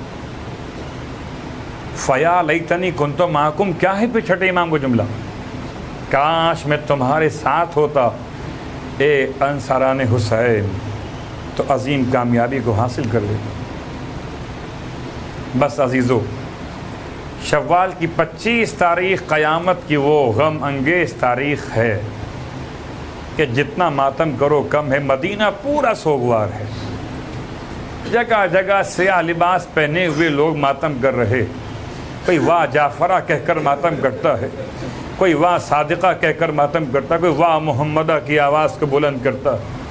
فیا لیتنی کنت معکم، کیا ہے پھر چھٹے امام کو جملہ، کاش میں تمہارے ساتھ ہوتا اے انصاران حسین تو عظیم کامیابی کو حاصل کر لیتا. بس عزیزو، شوال کی 25 تاریخ قیامت کی وہ غم انگیز تاریخ ہے کہ جتنا ماتم کرو کم ہے. مدینہ پورا سوگوار ہے، جگہ جگہ سیاہ لباس پہنے ہوئے لوگ ماتم کر رہے. کوئی واہ جعفرہ کہہ کر ماتم کرتا ہے، کوئی واہ صادقہ کہہ کر ماتم کرتا ہے، کوئی واہ محمدہ کی آواز کو بلند کرتا ہے.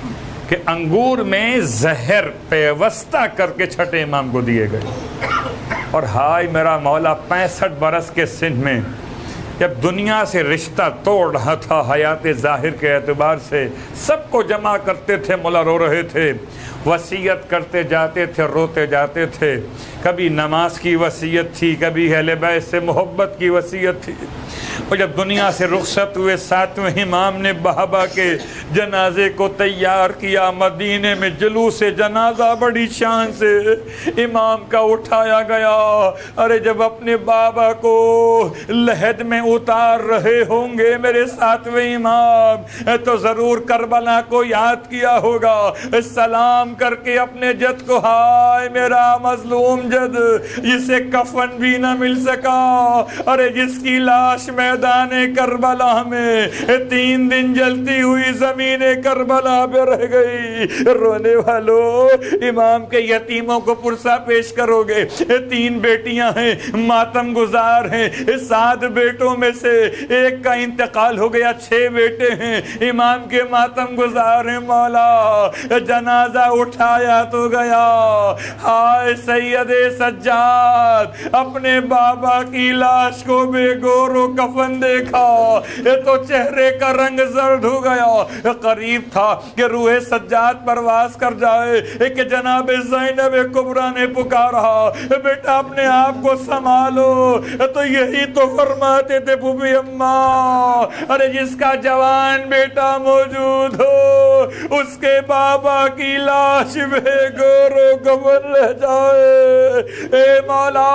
کہ انگور میں زہر پیوستہ کر کے چھٹے امام کو دیے گئے. اور ہائے میرا مولا 65 برس کے سن میں جب دنیا سے رشتہ توڑ رہا تھا حیات ظاہر کے اعتبار سے، سب کو جمع کرتے تھے، مولا رو رہے تھے، وصیت کرتے جاتے تھے، روتے جاتے تھے. کبھی نماز کی وصیت تھی، کبھی اہل بیت سے محبت کی وصیت تھی. اور جب دنیا سے رخصت ہوئے 7ویں امام نے بابا کے جنازے کو تیار کیا. مدینے میں جلوس جنازہ بڑی شان سے امام کا اٹھایا گیا. ارے جب اپنے بابا کو لحد میں اتار رہے ہوں گے میرے 7ویں امام، تو ضرور کربلا کو یاد کیا ہوگا. سلام کر کے اپنے جد کو، ہائے میرا مظلوم جد جسے کفن بھی نہ مل سکا، ارے جس کی لاش میدان کربلا میں 3 دن جلتی ہوئی زمین کربلا پہ رہ گئی. رونے والوں، امام کے یتیموں کو پرسہ پیش کرو گے. 3 بیٹیاں ہیں، ماتم گزار ہیں. 7 بیٹوں میں سے ایک کا انتقال ہو گیا، 6 بیٹے ہیں، امام کے ماتم گزار ہیں. مولا جنازہ اٹھایا تو گیا. ہائے سید سجاد، اپنے بابا کی لاش کو بے گور و کفن دیکھا، یہ تو چہرے کا رنگ زرد ہو گیا. قریب تھا کہ روح سجاد پرواز کر جائے کہ جناب زینب کبریٰ نے پکارا، بیٹا اپنے آپ کو سنبھالو. تو یہی تو فرماتے تھے پھوپھی اماں، ارے جس کا جوان بیٹا موجود ہو اس کے بابا کی لاش بے گور و کفن رہ جائے. اے مولا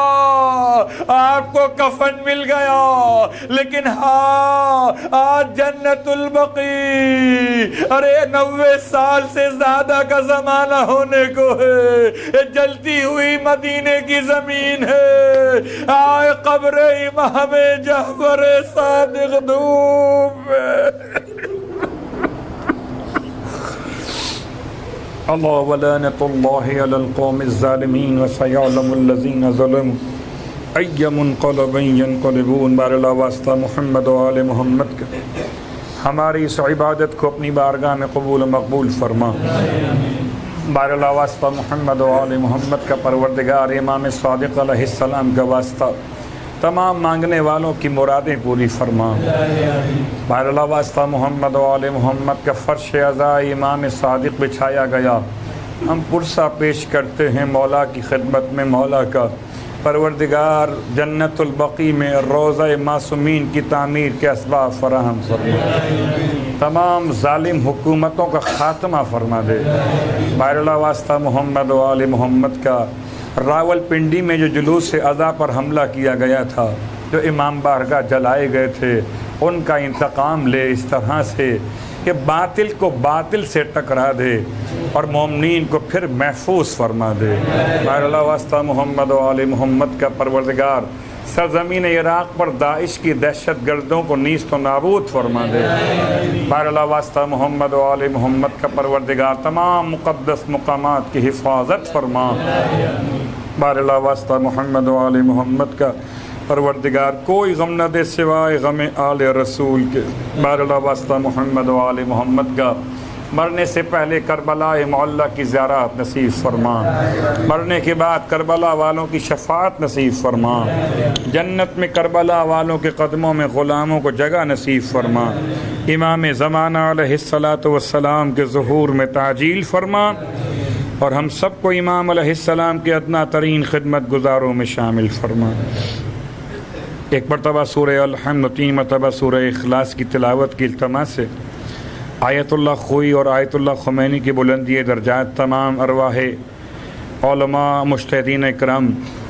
آپ کو کفن مل گیا، لیکن ہاں آج جنت البقیع، ارے 90 سال سے زیادہ کا زمانہ ہونے کو ہے، جلتی ہوئی مدینے کی زمین ہے. آئے قبر امام جعفر صادق دھوپ میں. اللہ ولعنۃ اللہ علی القوم الظالمین وسیعلم الذین ظلموا ای منقلب ینقلبون. بار اللہ واسطہ محمد و آل محمد کے ہماری اس عبادت کو اپنی بارگاہ میں قبول و مقبول فرما. بار اللہ واسطہ محمد و آل محمد کا پروردگار امام صادق علیہ السلام کا واسطہ تمام مانگنے والوں کی مرادیں پوری فرما. بار اللہ واسطہ محمد و آل محمد کا فرش عزاء امام صادق بچھایا گیا. ہم پرسہ پیش کرتے ہیں مولا کی خدمت میں. مولا کا پروردگار جنت البقیع میں روضہ معصومین کی تعمیر کے اسباب فراہم فرما. تمام ظالم حکومتوں کا خاتمہ فرما دے. بار اللہ واسطہ محمد و آل محمد کا راول پنڈی میں جو جلوس عزا پر حملہ کیا گیا تھا، جو امام بارگاہ جلائے گئے تھے، ان کا انتقام لے اس طرح سے کہ باطل کو باطل سے ٹکرا دے اور مومنین کو پھر محفوظ فرما دے. بار اللہ واسطہ محمد و آل محمد کا پروردگار سرزمین عراق پر داعش کی دہشت گردوں کو نیست و نابود فرما دے. بار اللہ واسطہ محمد و آل محمد کا پروردگار تمام مقدس مقامات کی حفاظت فرما. بار اللہ واسطہ محمد و آل محمد کا پروردگار کوئی غم نہ دے سوائے غم آل رسول کے. بار اللہ واسطہ محمد و آل محمد کا مرنے سے پہلے کربلا معلیٰ کی زیارت نصیب فرما. مرنے کے بعد کربلا والوں کی شفاعت نصیب فرما. جنت میں کربلا والوں کے قدموں میں غلاموں کو جگہ نصیب فرما. امام زمانہ علیہ السلام کے ظہور میں تعجیل فرما، اور ہم سب کو امام علیہ السلام کے ادنا ترین خدمت گزاروں میں شامل فرما. ایک مرتبہ سورہ الحمد، 3 مرتبہ سورہ اخلاص کی تلاوت کی التماس سے آیت اللہ خوئی اور آیت اللہ خمینی کی بلندی درجات تمام ارواح علماء مجتہدین اکرام